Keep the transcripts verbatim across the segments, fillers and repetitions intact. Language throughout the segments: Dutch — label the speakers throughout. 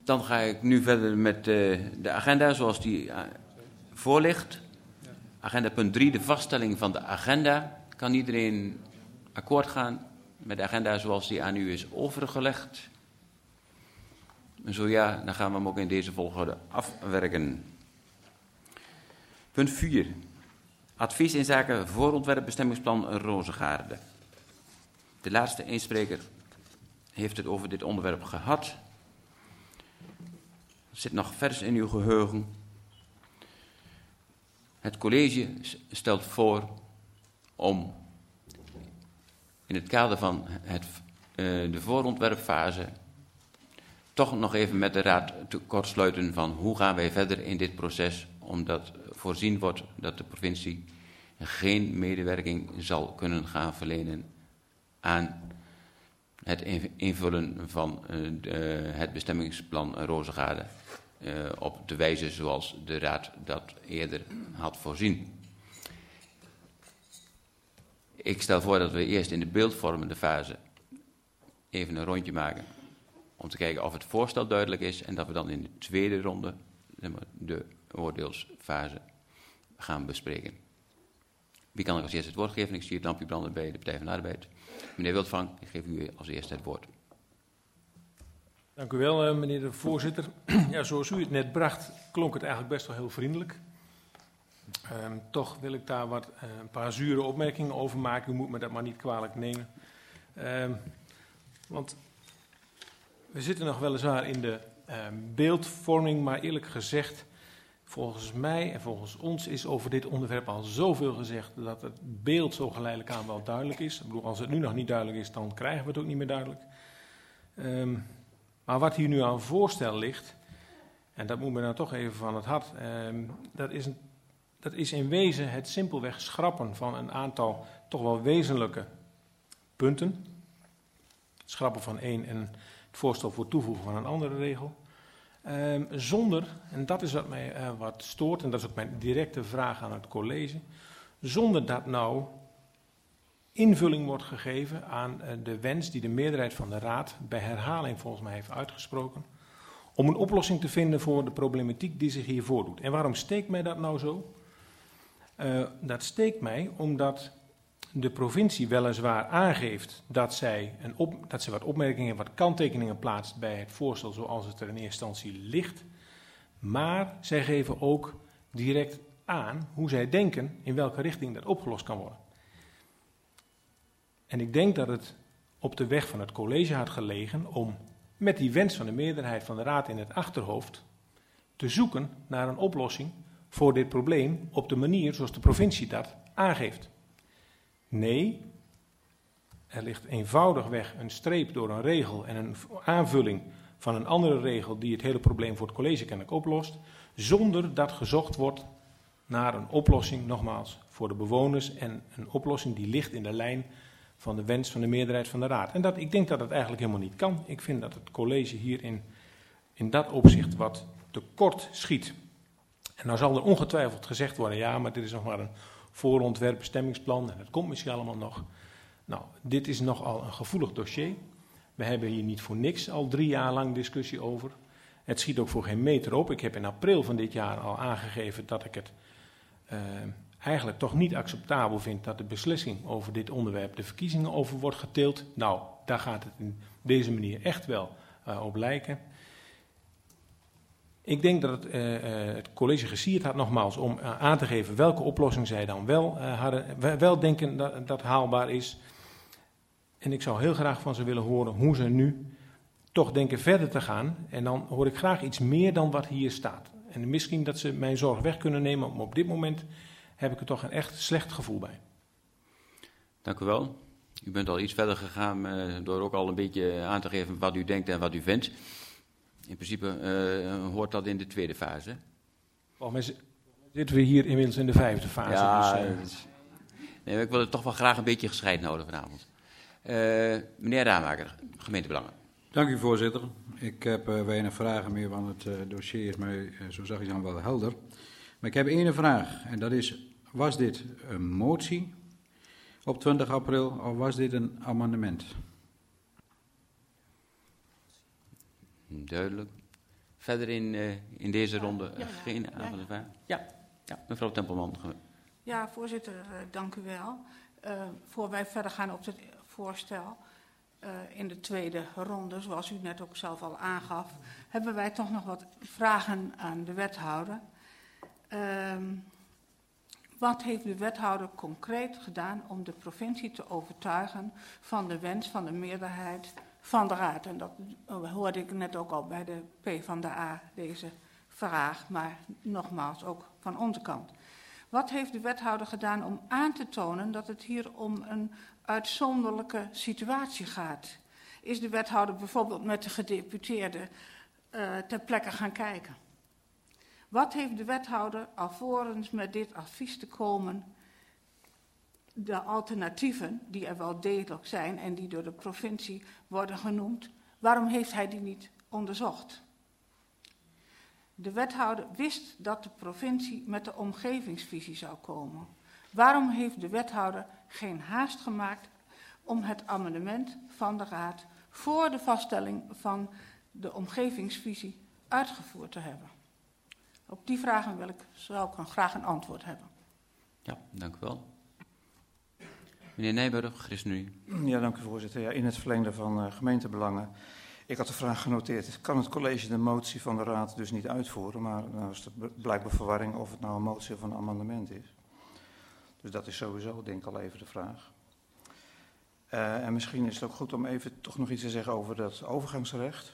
Speaker 1: Dan ga ik nu verder met uh, de agenda zoals die uh, voor ligt. Agenda punt drie, de vaststelling van de agenda. Kan iedereen akkoord gaan met de agenda zoals die aan u is overgelegd? En zo ja, dan gaan we hem ook in deze volgorde afwerken. Punt vier. Advies in zaken voorontwerp bestemmingsplan Rozengaarde. De laatste inspreker heeft het over dit onderwerp gehad. Het zit nog vers in uw geheugen. Het college stelt voor om in het kader van het, uh, de voorontwerpfase toch nog even met de raad te kortsluiten van hoe gaan wij verder in dit proces, omdat voorzien wordt dat de provincie geen medewerking zal kunnen gaan verlenen aan het invullen van uh, de, het bestemmingsplan Rozengaarde uh, op de wijze zoals de raad dat eerder had voorzien. Ik stel voor dat we eerst in de beeldvormende fase even een rondje maken om te kijken of het voorstel duidelijk is en dat we dan in de tweede ronde de oordeelsfase gaan bespreken. Wie kan ik als eerste het woord geven? Ik zie het lampje branden bij de Partij van de Arbeid. Meneer Wildvang, ik geef u als eerste het woord.
Speaker 2: Dank u wel, meneer de voorzitter. Ja, zoals u het net bracht, klonk het eigenlijk best wel heel vriendelijk. Um, toch wil ik daar wat, uh, een paar zure opmerkingen over maken. U moet me dat maar niet kwalijk nemen. Um, want we zitten nog weliswaar in de uh, beeldvorming, maar eerlijk gezegd, volgens mij en volgens ons is over dit onderwerp al zoveel gezegd dat het beeld zo geleidelijk aan wel duidelijk is. Ik bedoel, als het nu nog niet duidelijk is, dan krijgen we het ook niet meer duidelijk. Um, maar wat hier nu aan voorstel ligt, en dat moet men nou toch even van het hart, um, dat is een Dat is in wezen het simpelweg schrappen van een aantal toch wel wezenlijke punten. Het schrappen van één en het voorstel voor toevoegen van een andere regel. Um, zonder, en dat is wat mij uh, wat stoort, en dat is ook mijn directe vraag aan het college, zonder dat nou invulling wordt gegeven aan uh, de wens die de meerderheid van de raad bij herhaling volgens mij heeft uitgesproken, om een oplossing te vinden voor de problematiek die zich hier voordoet. En waarom steekt mij dat nou zo? Uh, dat steekt mij omdat de provincie weliswaar aangeeft dat zij, een op, dat zij wat opmerkingen, wat kanttekeningen plaatst bij het voorstel zoals het er in eerste instantie ligt. Maar zij geven ook direct aan hoe zij denken in welke richting dat opgelost kan worden. En ik denk dat het op de weg van het college had gelegen om met die wens van de meerderheid van de raad in het achterhoofd te zoeken naar een oplossing voor dit probleem op de manier zoals de provincie dat aangeeft. Nee, er ligt eenvoudigweg een streep door een regel en een aanvulling van een andere regel die het hele probleem voor het college kennelijk oplost, zonder dat gezocht wordt naar een oplossing, nogmaals, voor de bewoners en een oplossing die ligt in de lijn van de wens van de meerderheid van de raad. En dat, ik denk dat het eigenlijk helemaal niet kan. Ik vind dat het college hier in, in dat opzicht wat tekort schiet. En nou zal er ongetwijfeld gezegd worden, ja, maar dit is nog maar een voorontwerp bestemmingsplan en dat komt misschien allemaal nog. Nou, dit is nogal een gevoelig dossier. We hebben hier niet voor niks al drie jaar lang discussie over. Het schiet ook voor geen meter op. Ik heb in april van dit jaar al aangegeven dat ik het uh, eigenlijk toch niet acceptabel vind dat de beslissing over dit onderwerp de verkiezingen over wordt geteeld. Nou, daar gaat het in deze manier echt wel uh, op lijken. Ik denk dat het, uh, uh, het college gesierd had nogmaals om uh, aan te geven welke oplossing zij dan wel, uh, hadden, wel denken dat, dat haalbaar is. En ik zou heel graag van ze willen horen hoe ze nu toch denken verder te gaan. En dan hoor ik graag iets meer dan wat hier staat. En misschien dat ze mijn zorg weg kunnen nemen, maar op dit moment heb ik er toch een echt slecht gevoel bij.
Speaker 1: Dank u wel. U bent al iets verder gegaan uh, door ook al een beetje aan te geven wat u denkt en wat u vindt. In principe uh, hoort dat in de tweede fase.
Speaker 2: Volgens mij zitten we hier inmiddels in de vijfde fase.
Speaker 1: Ja,
Speaker 2: dus, uh...
Speaker 1: is... nee, ik wil het toch wel graag een beetje gescheiden houden vanavond. Uh, meneer Raamaker, gemeentebelangen.
Speaker 3: Dank u, voorzitter. Ik heb uh, weinig vragen meer, want het uh, dossier is mij, uh, zo zag ik dan, wel helder. Maar ik heb één vraag, en dat is, was dit een motie op twintig april of was dit een amendement?
Speaker 1: Duidelijk. verder in, uh, in deze ronde
Speaker 4: Ja, ja,
Speaker 1: geen
Speaker 4: ja.
Speaker 1: aanvullende vraag? Ja. ja, mevrouw Tempelman.
Speaker 4: Ja, voorzitter, uh, dank u wel. Uh, voor wij verder gaan op het voorstel, uh, in de tweede ronde, zoals u net ook zelf al aangaf, hebben wij toch nog wat vragen aan de wethouder. Uh, wat heeft de wethouder concreet gedaan om de provincie te overtuigen van de wens van de meerderheid van de raad? En dat hoorde ik net ook al bij de PvdA, deze vraag, maar nogmaals ook van onze kant. Wat heeft de wethouder gedaan om aan te tonen dat het hier om een uitzonderlijke situatie gaat? Is de wethouder bijvoorbeeld met de gedeputeerden uh, ter plekke gaan kijken? Wat heeft de wethouder alvorens met dit advies te komen, de alternatieven, die er wel degelijk zijn en die door de provincie worden genoemd, waarom heeft hij die niet onderzocht? De wethouder wist dat de provincie met de omgevingsvisie zou komen. Waarom heeft de wethouder geen haast gemaakt om het amendement van de raad voor de vaststelling van de omgevingsvisie uitgevoerd te hebben? Op die vragen wil ik, zou ik een, graag een antwoord hebben.
Speaker 1: Ja, dank u wel. Meneer Nijburg, ChristenUnie.
Speaker 5: Ja, dank u voorzitter. Ja, in het verlengde van uh, gemeentebelangen. Ik had de vraag genoteerd. Kan het college de motie van de raad dus niet uitvoeren? Maar nou is het blijkbaar verwarring of het nou een motie of een amendement is. Dus dat is sowieso denk ik al even de vraag. Uh, en misschien is het ook goed om even toch nog iets te zeggen over dat overgangsrecht.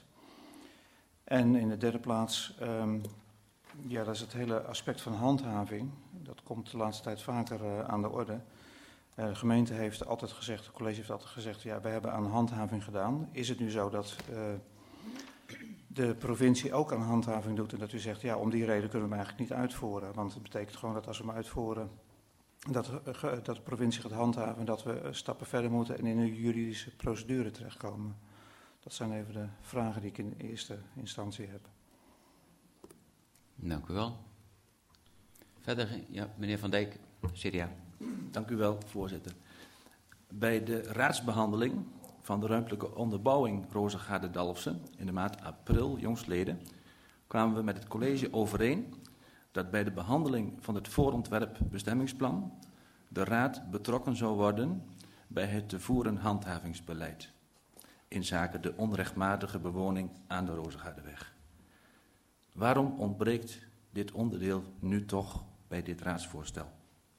Speaker 5: En in de derde plaats, um, ja, dat is het hele aspect van handhaving. Dat komt de laatste tijd vaker uh, aan de orde. Uh, de gemeente heeft altijd gezegd, het college heeft altijd gezegd, ja, wij hebben aan handhaving gedaan. Is het nu zo dat uh, de provincie ook aan handhaving doet en dat u zegt, ja, om die reden kunnen we hem eigenlijk niet uitvoeren. Want het betekent gewoon dat als we hem uitvoeren, dat, uh, dat de provincie gaat handhaven en dat we uh, stappen verder moeten en in een juridische procedure terechtkomen. Dat zijn even de vragen die ik in eerste instantie heb.
Speaker 1: Dank u wel. Verder, ja, meneer Van Dijk, C D A.
Speaker 6: Dank u wel, voorzitter. Bij de raadsbehandeling van de ruimtelijke onderbouwing Rozengaarde-Dalfsen in de maand april jongstleden kwamen we met het college overeen dat bij de behandeling van het voorontwerp bestemmingsplan de raad betrokken zou worden bij het te voeren handhavingsbeleid in zaken de onrechtmatige bewoning aan de Rozengaardeweg. Waarom ontbreekt dit onderdeel nu toch bij dit raadsvoorstel?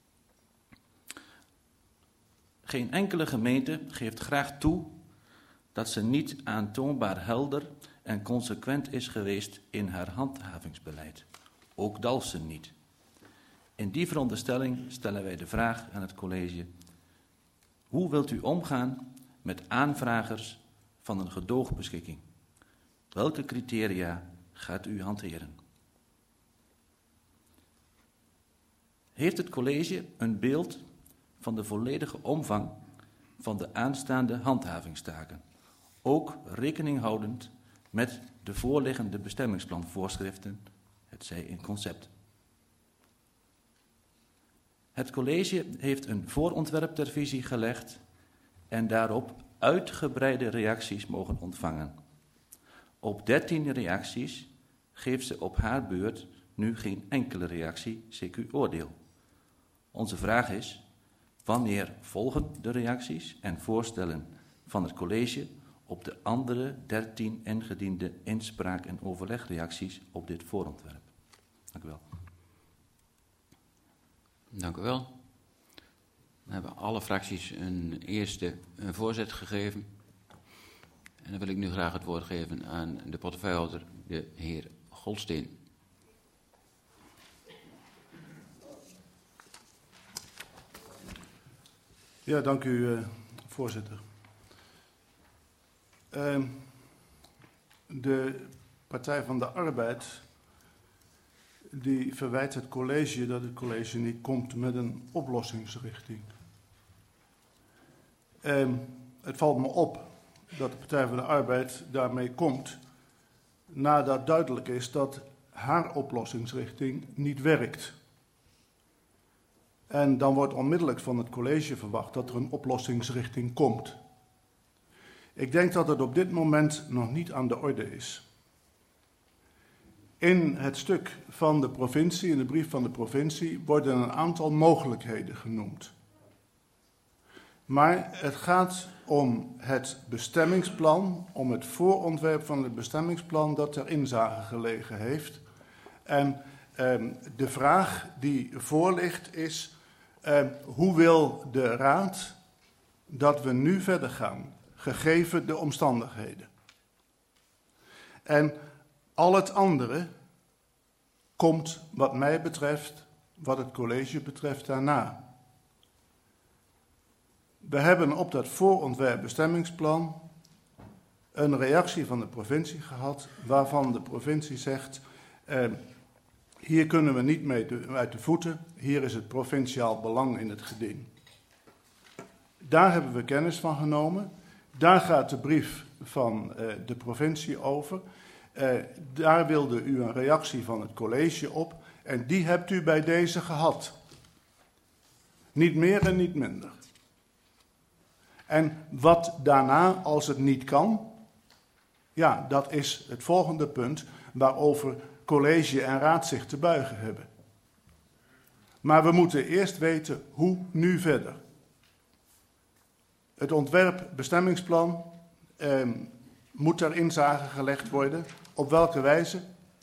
Speaker 6: Geen enkele gemeente geeft graag toe dat ze niet aantoonbaar helder en consequent is geweest in haar handhavingsbeleid. Ook Dalfsen niet. In die veronderstelling stellen wij de vraag aan het college: hoe wilt u omgaan met aanvragers van een gedoogbeschikking? Welke criteria gaat u hanteren? Heeft het college een beeld van de volledige omvang van de aanstaande handhavingstaken, ook rekening houdend met de voorliggende bestemmingsplanvoorschriften, hetzij in concept? Het college heeft een voorontwerp ter visie gelegd en daarop uitgebreide reacties mogen ontvangen. Op dertien reacties geeft ze op haar beurt nu geen enkele reactie, C Q oordeel. Onze vraag is: wanneer volgen de reacties en voorstellen van het college op de andere dertien ingediende inspraak- en overlegreacties op dit voorontwerp? Dank u wel.
Speaker 1: Dank u wel. We hebben alle fracties een eerste een voorzet gegeven. En dan wil ik nu graag het woord geven aan de portefeuillehouder, de heer Goldsteen.
Speaker 7: Ja, dank u, uh, voorzitter. Uh, de Partij van de Arbeid die verwijt het college dat het college niet komt met een oplossingsrichting. Uh, het valt me op dat de Partij van de Arbeid daarmee komt nadat duidelijk is dat haar oplossingsrichting niet werkt. En dan wordt onmiddellijk van het college verwacht dat er een oplossingsrichting komt. Ik denk dat het op dit moment nog niet aan de orde is. In het stuk van de provincie, in de brief van de provincie, worden een aantal mogelijkheden genoemd. Maar het gaat om het bestemmingsplan, om het voorontwerp van het bestemmingsplan dat ter inzage gelegen heeft. En eh, de vraag die voor ligt is, eh, hoe wil de Raad dat we nu verder gaan, gegeven de omstandigheden? En al het andere komt wat mij betreft, wat het college betreft, daarna. We hebben op dat voorontwerp bestemmingsplan een reactie van de provincie gehad, waarvan de provincie zegt, eh, hier kunnen we niet mee de, uit de voeten, hier is het provinciaal belang in het geding. Daar hebben we kennis van genomen, daar gaat de brief van eh, de provincie over. Uh, daar wilde u een reactie van het college op en die hebt u bij deze gehad. Niet meer en niet minder. En wat daarna, als het niet kan, ja, dat is het volgende punt waarover college en raad zich te buigen hebben. Maar we moeten eerst weten hoe nu verder. Het ontwerp bestemmingsplan eh, moet ter inzage gelegd worden. Op welke wijze?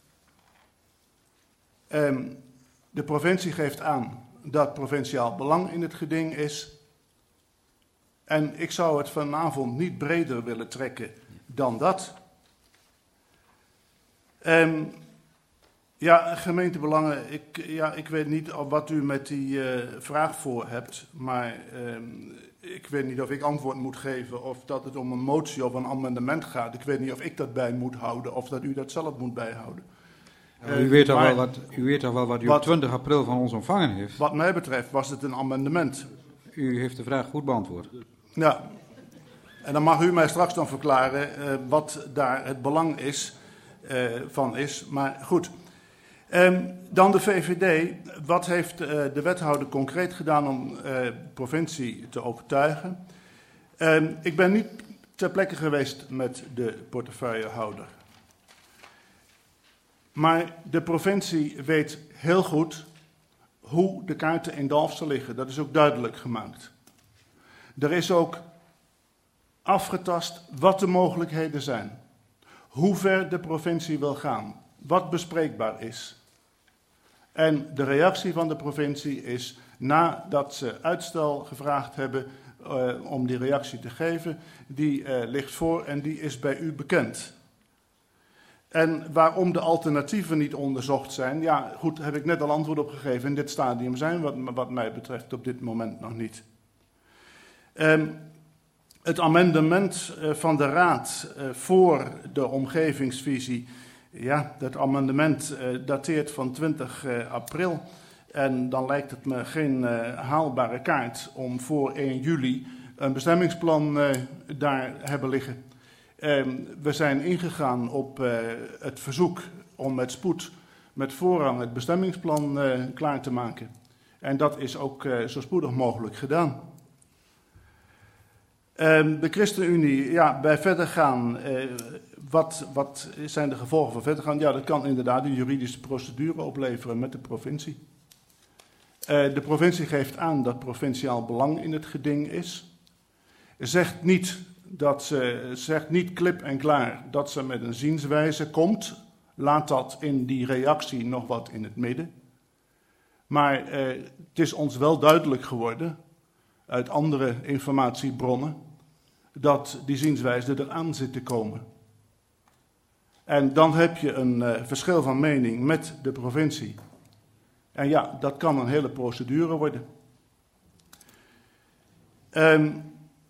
Speaker 7: Um, de provincie geeft aan dat provinciaal belang in het geding is. En ik zou het vanavond niet breder willen trekken dan dat. Um, ja, gemeentebelangen, ik, ja, ik weet niet wat u met die uh, vraag voor hebt, maar um, ik weet niet of ik antwoord moet geven of dat het om een motie of een amendement gaat. Ik weet niet of ik dat bij moet houden of dat u dat zelf moet bijhouden.
Speaker 3: Uh, u, weet toch wel wat, u weet toch wel wat u wat, op twintig april van ons ontvangen heeft?
Speaker 7: Wat mij betreft was het een amendement.
Speaker 3: U heeft de vraag goed beantwoord.
Speaker 7: Ja, en dan mag u mij straks dan verklaren uh, wat daar het belang is, uh, van is. Maar goed. Um, dan de V V D. Wat heeft uh, de wethouder concreet gedaan om uh, de provincie te overtuigen? Um, ik ben niet ter plekke geweest met de portefeuillehouder. Maar de provincie weet heel goed hoe de kaarten in Dalfsen liggen. Dat is ook duidelijk gemaakt. Er is ook afgetast wat de mogelijkheden zijn. Hoe ver de provincie wil gaan. Wat bespreekbaar is. En de reactie van de provincie is, nadat ze uitstel gevraagd hebben uh, om die reactie te geven, die uh, ligt voor en die is bij u bekend. En waarom de alternatieven niet onderzocht zijn, ja goed, daar heb ik net al antwoord op gegeven. In dit stadium zijn wat, wat mij betreft op dit moment nog niet. Um, het amendement uh, van de Raad uh, voor de omgevingsvisie. Ja, dat amendement uh, dateert van twintig april en dan lijkt het me geen uh, haalbare kaart om voor één juli een bestemmingsplan uh, daar hebben liggen. Uh, we zijn ingegaan op uh, het verzoek om met spoed, met voorrang het bestemmingsplan uh, klaar te maken. En dat is ook uh, zo spoedig mogelijk gedaan. Uh, de ChristenUnie, ja, bij verder gaan... Uh, Wat, wat zijn de gevolgen van verder gaan? Ja, dat kan inderdaad een juridische procedure opleveren met de provincie. Uh, de provincie geeft aan dat provinciaal belang in het geding is. Zegt niet, dat ze, zegt niet klip en klaar dat ze met een zienswijze komt. Laat dat in die reactie nog wat in het midden. Maar uh, het is ons wel duidelijk geworden, uit andere informatiebronnen, dat die zienswijze eraan zit te komen. En dan heb je een uh, verschil van mening met de provincie. En ja, dat kan een hele procedure worden. Um,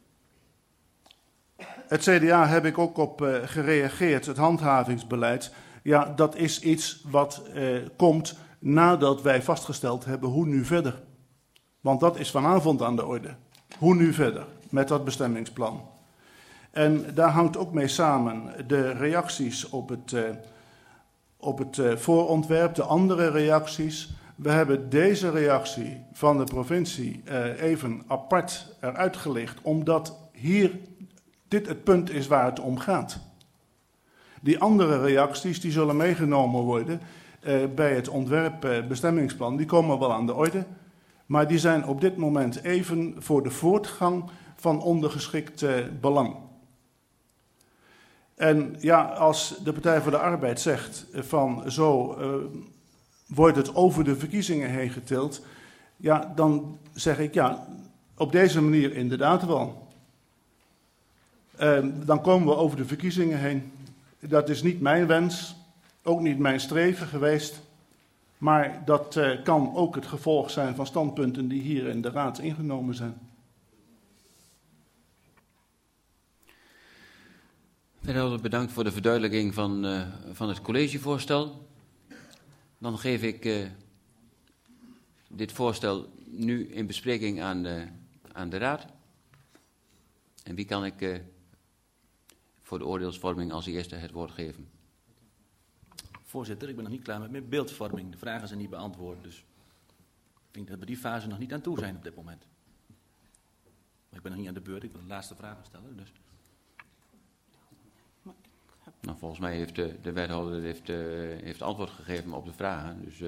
Speaker 7: het C D A heb ik ook op uh, gereageerd, het handhavingsbeleid. Ja, dat is iets wat uh, komt nadat wij vastgesteld hebben hoe nu verder. Want dat is vanavond aan de orde. Hoe nu verder met dat bestemmingsplan. En daar hangt ook mee samen de reacties op het, uh, op het uh, voorontwerp, de andere reacties. We hebben deze reactie van de provincie uh, even apart eruit gelicht, omdat hier dit het punt is waar het om gaat. Die andere reacties die zullen meegenomen worden uh, bij het ontwerp uh, bestemmingsplan. Die komen wel aan de orde, maar die zijn op dit moment even voor de voortgang van ondergeschikt uh, belang. En ja, als de Partij voor de Arbeid zegt van zo uh, wordt het over de verkiezingen heen getild, ja, dan zeg ik ja, op deze manier inderdaad wel. Uh, dan komen we over de verkiezingen heen. Dat is niet mijn wens, ook niet mijn streven geweest, maar dat uh, kan ook het gevolg zijn van standpunten die hier in de Raad ingenomen zijn.
Speaker 1: Wethouder, bedankt voor de verduidelijking van, uh, van het collegevoorstel. Dan geef ik uh, dit voorstel nu in bespreking aan de, aan de Raad. En wie kan ik uh, voor de oordeelsvorming als eerste het woord geven?
Speaker 6: Voorzitter, ik ben nog niet klaar met mijn beeldvorming. De vragen zijn niet beantwoord, dus ik denk dat we die fase nog niet aan toe zijn op dit moment. Maar ik ben nog niet aan de beurt, ik wil de laatste vragen stellen, dus...
Speaker 1: Nou, volgens mij heeft de, de wethouder heeft, uh, heeft antwoord gegeven op de vragen. Dus, uh...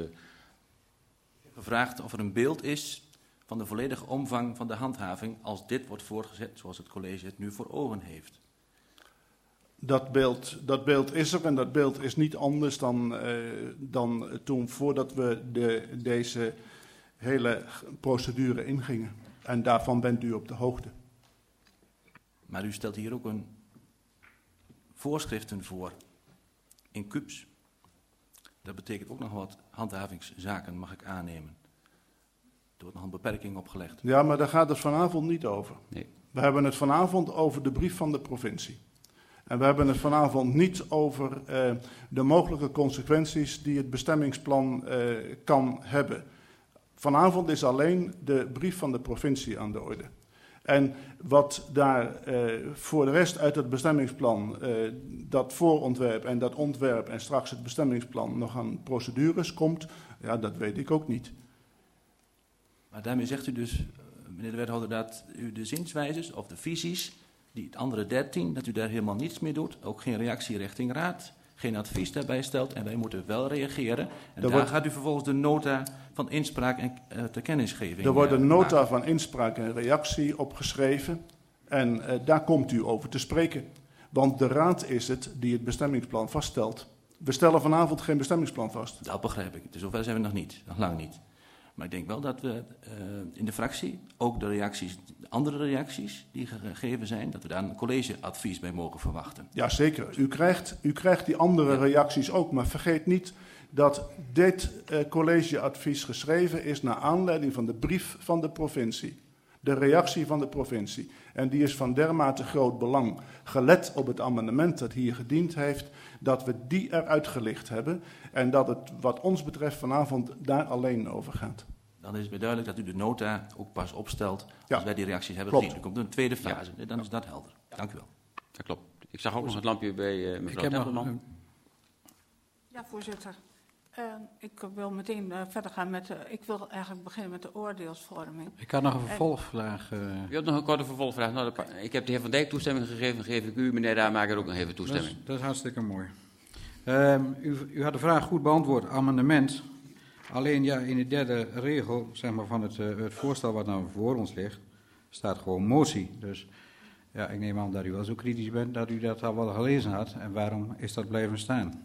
Speaker 6: gevraagd of er een beeld is van de volledige omvang van de handhaving als dit wordt voortgezet zoals het college het nu voor ogen heeft.
Speaker 7: Dat beeld, dat beeld is er en dat beeld is niet anders dan, uh, dan toen voordat we de, deze hele procedure ingingen. En daarvan bent u op de hoogte.
Speaker 6: Maar u stelt hier ook een voorschriften voor in C U B S. Dat betekent ook nog wat handhavingszaken, mag ik aannemen. Er wordt nog een beperking opgelegd.
Speaker 7: Ja, maar daar gaat het vanavond niet over.
Speaker 1: Nee.
Speaker 7: We hebben het vanavond over de brief van de provincie. En we hebben het vanavond niet over uh, de mogelijke consequenties die het bestemmingsplan uh, kan hebben. Vanavond is alleen de brief van de provincie aan de orde. En wat daar uh, voor de rest uit het bestemmingsplan, uh, dat voorontwerp en dat ontwerp en straks het bestemmingsplan nog aan procedures komt, ja, dat weet ik ook niet.
Speaker 6: Maar daarmee zegt u dus, meneer de wethouder, dat u de zienswijzes of de visies, die het andere dertien, dat u daar helemaal niets mee doet, ook geen reactie richting raad, geen advies daarbij stelt en wij moeten wel reageren. En daar wordt, gaat u vervolgens de nota van inspraak en uh, ter kennisgeving.
Speaker 7: Er wordt een
Speaker 6: uh,
Speaker 7: nota
Speaker 6: maken.
Speaker 7: van inspraak en reactie opgeschreven en uh, daar komt u over te spreken. Want de raad is het die het bestemmingsplan vaststelt. We stellen vanavond geen bestemmingsplan vast.
Speaker 6: Dat begrijp ik. Dus zover zijn we nog niet, nog lang niet. Maar ik denk wel dat we uh, in de fractie ook de reacties, de andere reacties die gegeven zijn, dat we daar een collegeadvies bij mogen verwachten.
Speaker 7: Ja, zeker. U krijgt, u krijgt die andere ja. reacties ook, maar vergeet niet dat dit uh, collegeadvies geschreven is naar aanleiding van de brief van de provincie. De reactie van de provincie. En die is van dermate groot belang, gelet op het amendement dat hier gediend heeft, dat we die eruit gelicht hebben en dat het wat ons betreft vanavond daar alleen over gaat.
Speaker 6: Dan is het weer duidelijk dat u de nota ook pas opstelt als
Speaker 7: ja.
Speaker 6: wij die reacties hebben
Speaker 7: Klopt.
Speaker 6: gezien. Er komt een tweede fase, ja. dan is dat helder.
Speaker 1: Ja.
Speaker 6: Dank u wel.
Speaker 1: Dat klopt. Ik zag ook nog het lampje bij uh, mevrouw Tempelman. Nog...
Speaker 4: Ja, voorzitter. Uh, ik wil meteen uh, verder gaan met, uh, ik wil eigenlijk beginnen met de oordeelsvorming.
Speaker 3: Ik had nog een vervolgvraag. Uh...
Speaker 1: U had nog een korte vervolgvraag. Nou, de, ik heb de heer Van Dijk toestemming gegeven, geef ik u, meneer Raamaker, ook nog even toestemming.
Speaker 3: Dat is, dat is hartstikke mooi. Uh, u, u had de vraag goed beantwoord, amendement. Alleen ja, in de derde regel, zeg maar, van het, uh, het voorstel wat nou voor ons ligt, staat gewoon motie. Dus ja, ik neem aan dat u wel zo kritisch bent dat u dat al wel gelezen had. En waarom is dat blijven staan?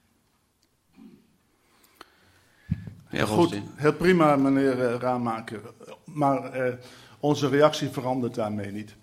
Speaker 7: Ja, goed, heel prima, meneer uh, Raamaker. Maar uh, onze reactie verandert daarmee niet.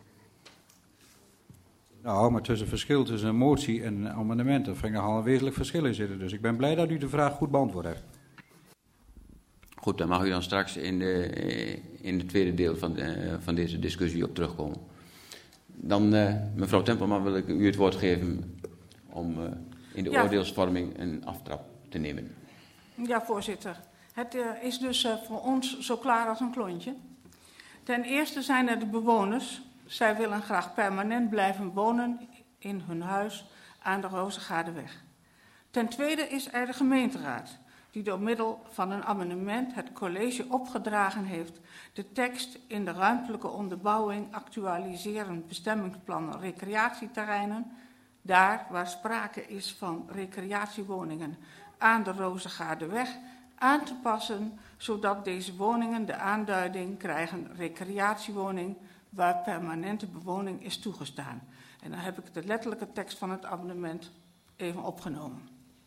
Speaker 3: Nou, maar tussen verschil tussen een motie en een amendement, daar vind ik nogal een wezenlijk verschil in zitten. Dus ik ben blij dat u de vraag goed beantwoord heeft.
Speaker 1: Goed, daar mag u dan straks in de, in het tweede deel van, de, van deze discussie op terugkomen. Dan, uh, mevrouw Tempelman, wil ik u het woord geven om uh, in de ja. oordeelsvorming een aftrap te nemen.
Speaker 4: Ja, voorzitter. Het uh, is dus uh, voor ons zo klaar als een klontje. Ten eerste zijn er de bewoners. Zij willen graag permanent blijven wonen in hun huis aan de Rozengaardeweg. Ten tweede is er de gemeenteraad, die door middel van een amendement het college opgedragen heeft de tekst in de ruimtelijke onderbouwing actualiserend bestemmingsplan recreatieterreinen daar waar sprake is van recreatiewoningen aan de Rozengaardeweg aan te passen, zodat deze woningen de aanduiding krijgen recreatiewoning waar permanente bewoning is toegestaan. En dan heb ik de letterlijke tekst van het amendement even opgenomen.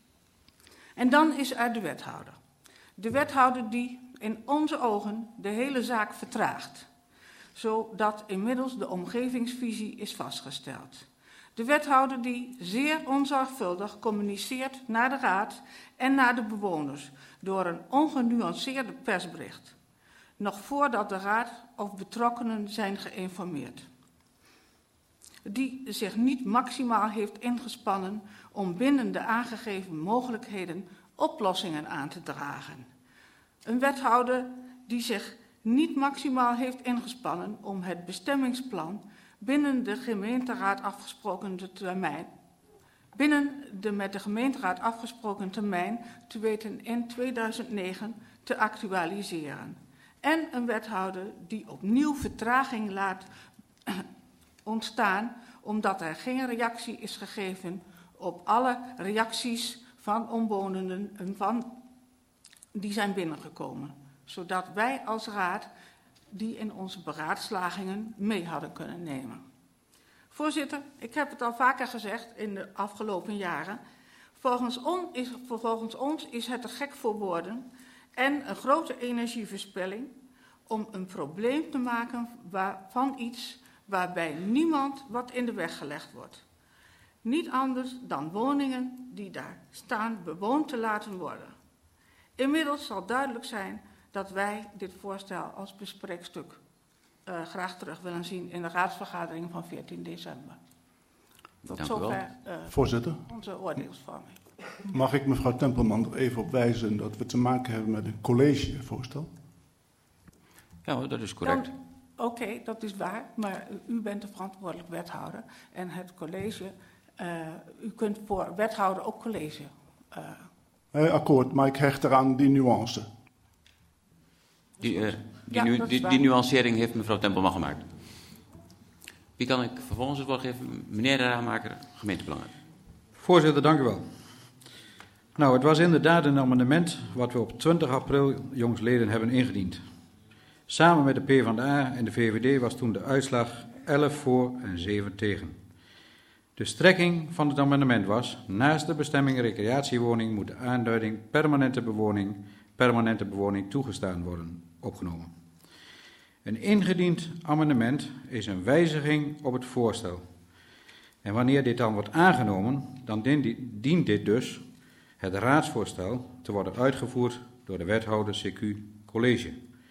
Speaker 4: En dan is er de wethouder. De wethouder die in onze ogen de hele zaak vertraagt, zodat inmiddels de omgevingsvisie is vastgesteld. De wethouder die zeer onzorgvuldig communiceert naar de raad en naar de bewoners door een ongenuanceerde persbericht, nog voordat de raad of betrokkenen zijn geïnformeerd. Die zich niet maximaal heeft ingespannen om binnen de aangegeven mogelijkheden oplossingen aan te dragen. Een wethouder die zich niet maximaal heeft ingespannen om het bestemmingsplan binnen de gemeenteraad afgesproken termijn, binnen de met de gemeenteraad afgesproken termijn te weten in tweeduizend negen te actualiseren. En een wethouder die opnieuw vertraging laat ontstaan omdat er geen reactie is gegeven op alle reacties van omwonenden en van die zijn binnengekomen. Zodat wij als raad die in onze beraadslagingen mee hadden kunnen nemen. Voorzitter, ik heb het al vaker gezegd in de afgelopen jaren. Volgens, on is, volgens ons is het te gek voor woorden en een grote energieverspilling om een probleem te maken waar, van iets waarbij niemand wat in de weg gelegd wordt. Niet anders dan woningen die daar staan bewoond te laten worden. Inmiddels zal duidelijk zijn dat wij dit voorstel als bespreekstuk uh, graag terug willen zien in de raadsvergadering van veertien december. Tot
Speaker 1: Dank u wel.
Speaker 4: zover uh,
Speaker 7: Voorzitter,
Speaker 4: onze oordeelsvorming.
Speaker 7: mag ik mevrouw Tempelman er even op wijzen dat we te maken hebben met een collegevoorstel?
Speaker 1: Ja, hoor, dat is correct.
Speaker 4: Oké, okay, dat is waar, maar u bent de verantwoordelijk wethouder en het college, uh, u kunt voor wethouder ook college. Uh,
Speaker 7: Eh, akkoord, maar ik hecht eraan die nuance.
Speaker 1: Die, uh, die,
Speaker 4: Ja,
Speaker 1: nu,
Speaker 4: dat is
Speaker 1: die,
Speaker 4: waar.
Speaker 1: die nuancering heeft mevrouw Tempelman gemaakt. Wie kan ik vervolgens het woord geven? Meneer de raadmaker, gemeentebelangen.
Speaker 3: Voorzitter, dank u wel. Nou, het was inderdaad een amendement wat we op twintig april jongsleden hebben ingediend. Samen met de PvdA en de V V D was toen de uitslag elf voor en zeven tegen. De strekking van het amendement was: naast de bestemming recreatiewoning moet de aanduiding permanente bewoning, permanente bewoning toegestaan worden opgenomen. Een ingediend amendement is een wijziging op het voorstel. En wanneer dit dan wordt aangenomen, dan dient dit dus, het raadsvoorstel, te worden uitgevoerd door de wethouder C Q College.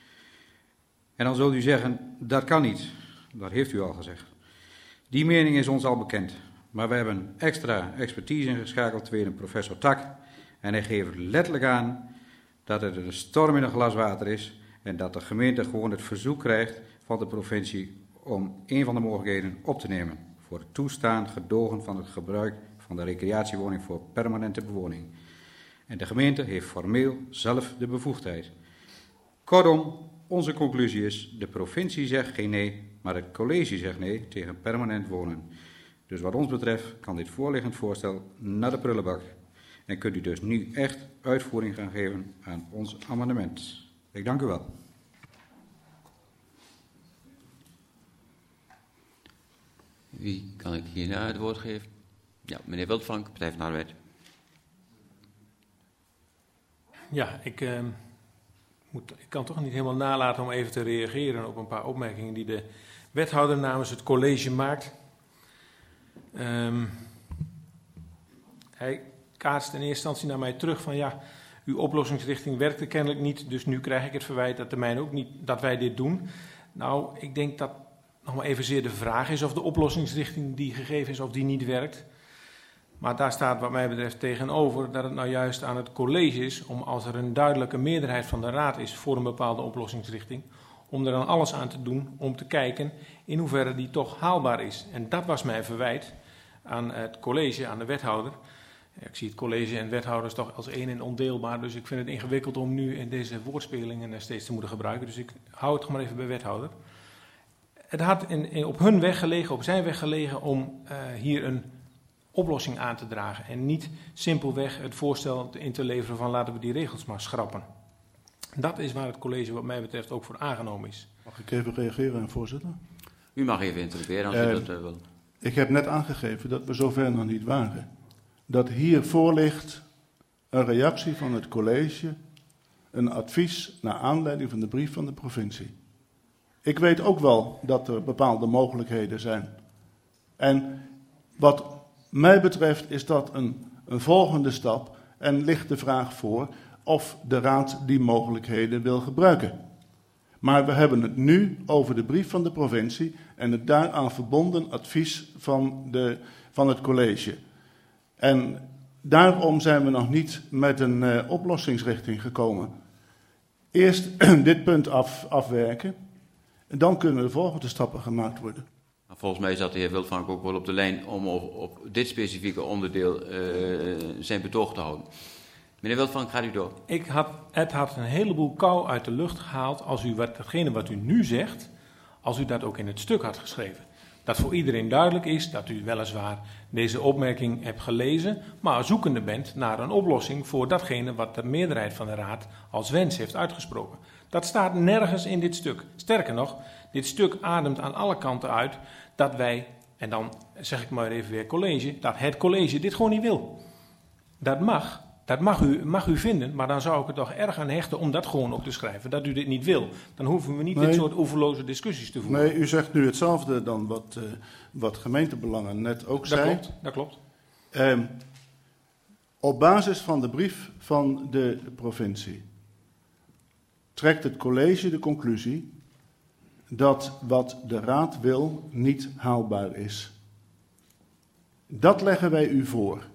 Speaker 3: En dan zult u zeggen, dat kan niet. Dat heeft u al gezegd. Die mening is ons al bekend. Maar we hebben extra expertise ingeschakeld, tweede professor Tak. En hij geeft letterlijk aan dat het een storm in een glas water is en dat de gemeente gewoon het verzoek krijgt van de provincie om een van de mogelijkheden op te nemen voor het toestaan gedogen van het gebruik van de recreatiewoning voor permanente bewoning. En de gemeente heeft formeel zelf de bevoegdheid. Kortom, onze conclusie is, de provincie zegt geen nee, maar het college zegt nee tegen permanent wonen. Dus wat ons betreft kan dit voorliggend voorstel naar de prullenbak. En kunt u dus nu echt uitvoering gaan geven aan ons amendement. Ik dank u wel.
Speaker 1: Wie kan ik hierna het woord geven? Ja, meneer Wildfrank, Partij van de Arbeid.
Speaker 2: Ja, ik, uh, moet, ik kan toch niet helemaal nalaten om even te reageren op een paar opmerkingen die de wethouder namens het college maakt. Um, hij kaatst in eerste instantie naar mij terug van ja, uw oplossingsrichting werkte kennelijk niet, dus nu krijg ik het verwijt dat de mijne ook niet, dat wij dit doen. Nou, ik denk dat nog maar evenzeer de vraag is of de oplossingsrichting die gegeven is, of die niet werkt. Maar daar staat wat mij betreft tegenover dat het nou juist aan het college is om, als er een duidelijke meerderheid van de raad is voor een bepaalde oplossingsrichting, om er dan alles aan te doen om te kijken in hoeverre die toch haalbaar is. En dat was mijn verwijt aan het college, aan de wethouder. Ik zie het college en wethouders toch als één en ondeelbaar, dus ik vind het ingewikkeld om nu in deze woordspelingen steeds te moeten gebruiken. Dus ik hou het toch maar even bij wethouder. Het had in, in, op hun weg gelegen, op zijn weg gelegen om uh, hier een oplossing aan te dragen. En niet simpelweg het voorstel in te leveren van laten we die regels maar schrappen. Dat is waar het college wat mij betreft ook voor aangenomen is.
Speaker 7: Mag ik even reageren, voorzitter?
Speaker 1: U mag even interrogeren als u
Speaker 7: Uh,
Speaker 1: dat uh, wil.
Speaker 7: Ik heb net aangegeven dat we zover nog niet waren. Dat hiervoor ligt een reactie van het college, een advies naar aanleiding van de brief van de provincie. Ik weet ook wel dat er bepaalde mogelijkheden zijn. En wat mij betreft is dat een, een volgende stap en ligt de vraag voor of de raad die mogelijkheden wil gebruiken. Maar we hebben het nu over de brief van de provincie en het daaraan verbonden advies van, de, van het college. En daarom zijn we nog niet met een uh, oplossingsrichting gekomen. Eerst dit punt af, afwerken en dan kunnen de volgende stappen gemaakt worden.
Speaker 1: Volgens mij zat de heer Wildvank ook wel op de lijn om op, op dit specifieke onderdeel uh, zijn betoog te houden. Meneer Wildvank, gaat u door.
Speaker 2: Ik had, het had een heleboel kou uit de lucht gehaald als u wat, datgene wat u nu zegt, als u dat ook in het stuk had geschreven. Dat voor iedereen duidelijk is dat u weliswaar deze opmerking hebt gelezen, maar zoekende bent naar een oplossing voor datgene wat de meerderheid van de raad als wens heeft uitgesproken. Dat staat nergens in dit stuk. Sterker nog, dit stuk ademt aan alle kanten uit dat wij, en dan zeg ik maar even weer college, dat het college dit gewoon niet wil. Dat mag. Dat mag u, mag u vinden, maar dan zou ik er toch erg aan hechten om dat gewoon op te schrijven, dat u dit niet wil. Dan hoeven we niet
Speaker 7: nee.
Speaker 2: dit soort oeverloze discussies te voeren.
Speaker 7: Nee, u zegt nu hetzelfde dan wat, uh, wat gemeentebelangen net ook
Speaker 2: dat
Speaker 7: zei.
Speaker 2: Klopt, dat klopt.
Speaker 7: Uh, op basis van de brief van de provincie trekt het college de conclusie dat wat de raad wil niet haalbaar is. Dat leggen wij u voor.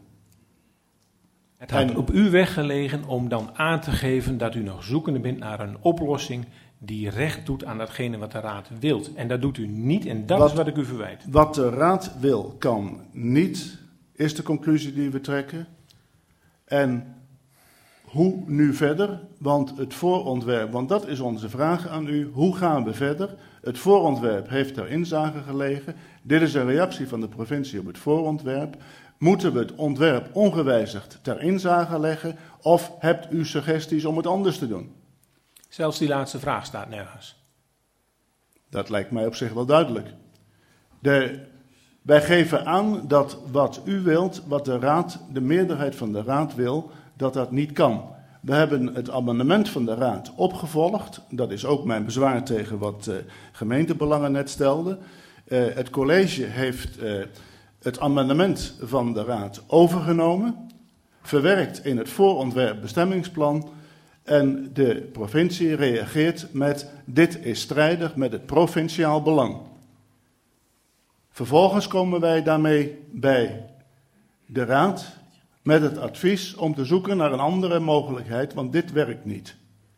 Speaker 2: Het had
Speaker 7: En-
Speaker 2: op u weggelegen om dan aan te geven dat u nog zoekende bent naar een oplossing die recht doet aan datgene wat de raad wilt. En dat doet u niet en dat
Speaker 7: Wat-
Speaker 2: is wat ik u verwijt.
Speaker 7: Wat de raad wil, kan niet, is de conclusie die we trekken. En hoe nu verder? Want het voorontwerp, want dat is onze vraag aan u, hoe gaan we verder? Het voorontwerp heeft ter inzage gelegen. Dit is een reactie van de provincie op het voorontwerp. Moeten we het ontwerp ongewijzigd ter inzage leggen of hebt u suggesties om het anders te doen?
Speaker 2: Zelfs die laatste vraag staat nergens.
Speaker 7: Dat lijkt mij op zich wel duidelijk. De, wij geven aan dat wat u wilt, wat de raad, de meerderheid van de raad wil, dat dat niet kan. We hebben het amendement van de raad opgevolgd. Dat is ook mijn bezwaar tegen wat uh, gemeentebelangen net stelde. Uh, het college heeft uh, het amendement van de raad overgenomen, verwerkt in het voorontwerp bestemmingsplan. En de provincie reageert met: dit is strijdig met het provinciaal belang. Vervolgens komen wij daarmee bij de raad met het advies om te zoeken naar een andere mogelijkheid, want dit werkt niet.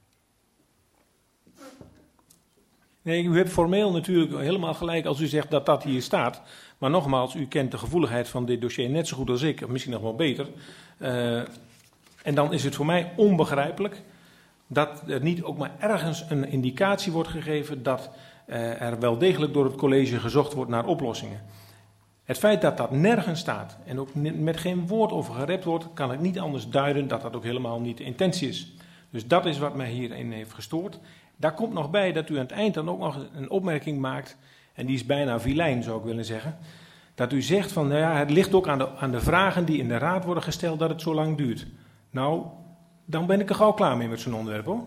Speaker 2: Nee, u hebt formeel natuurlijk helemaal gelijk als u zegt dat dat hier staat. Maar nogmaals, u kent de gevoeligheid van dit dossier net zo goed als ik, of misschien nog wel beter. Uh, en dan is het voor mij onbegrijpelijk dat er niet ook maar ergens een indicatie wordt gegeven dat uh, er wel degelijk door het college gezocht wordt naar oplossingen. Het feit dat dat nergens staat en ook met geen woord over gerept wordt, kan ik niet anders duiden dat dat ook helemaal niet de intentie is. Dus dat is wat mij hierin heeft gestoord. Daar komt nog bij dat u aan het eind dan ook nog een opmerking maakt, en die is bijna vilijn zou ik willen zeggen, dat u zegt van, nou ja, het ligt ook aan de, aan de vragen die in de raad worden gesteld dat het zo lang duurt. Nou, dan ben ik er gauw klaar mee met zo'n onderwerp, hoor.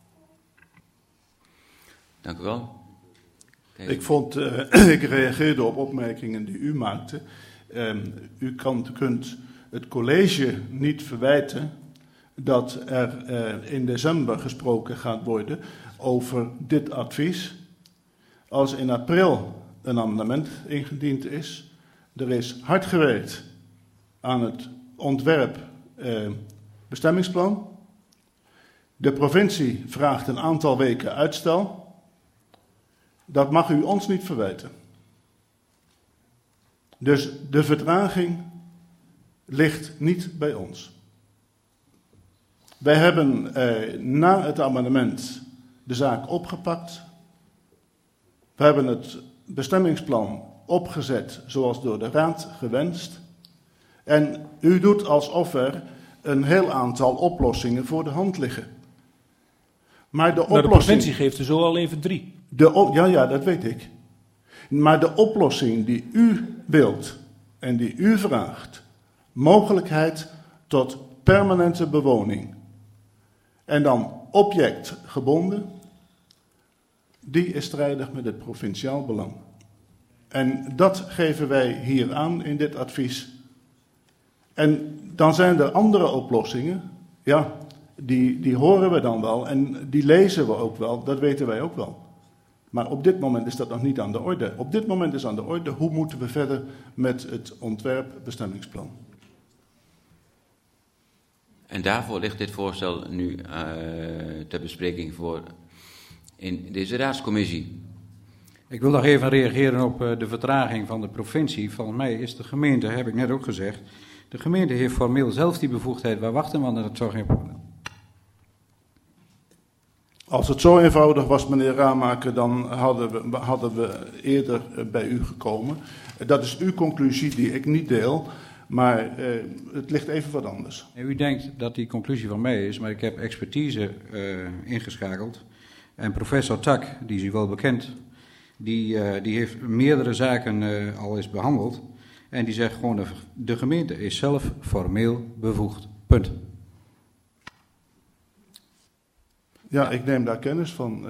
Speaker 1: Dank u wel. Kijk.
Speaker 7: Ik vond, uh, ik reageerde op opmerkingen die u maakte. Um, u kan, kunt het college niet verwijten dat er uh, in december gesproken gaat worden over dit advies. Als in april een amendement ingediend is, er is hard gewerkt aan het ontwerp uh, bestemmingsplan. De provincie vraagt een aantal weken uitstel. Dat mag u ons niet verwijten. Dus de vertraging ligt niet bij ons. Wij hebben eh, na het amendement de zaak opgepakt. We hebben het bestemmingsplan opgezet zoals door de raad gewenst. En u doet alsof er een heel aantal oplossingen voor de hand liggen. Maar de
Speaker 2: Nou, de
Speaker 7: oplossing...
Speaker 2: provincie geeft er zo al even drie.
Speaker 7: De op, ja, ja, dat weet ik. Maar de oplossing die u wilt en die u vraagt, mogelijkheid tot permanente bewoning en dan objectgebonden, die is strijdig met het provinciaal belang. En dat geven wij hier aan in dit advies. En dan zijn er andere oplossingen, ja, die, die horen we dan wel en die lezen we ook wel, dat weten wij ook wel. Maar op dit moment is dat nog niet aan de orde. Op dit moment is aan de orde hoe moeten we verder met het ontwerpbestemmingsplan.
Speaker 1: En daarvoor ligt dit voorstel nu uh, ter bespreking voor in deze raadscommissie.
Speaker 3: Ik wil nog even reageren op uh, de vertraging van de provincie. Volgens mij is de gemeente, heb ik net ook gezegd, de gemeente heeft formeel zelf die bevoegdheid. Wij wachten maar naar het zorginformaal.
Speaker 7: Als het zo eenvoudig was, meneer Ramaker, dan hadden we, hadden we eerder bij u gekomen. Dat is uw conclusie die ik niet deel, maar uh, het ligt even wat anders.
Speaker 3: U denkt dat die conclusie van mij is, maar ik heb expertise uh, ingeschakeld. En professor Tak, die is u wel bekend, die, uh, die heeft meerdere zaken uh, al eens behandeld. En die zegt gewoon, de, de gemeente is zelf formeel bevoegd. Punt.
Speaker 7: Ja, ik neem daar kennis van. Uh,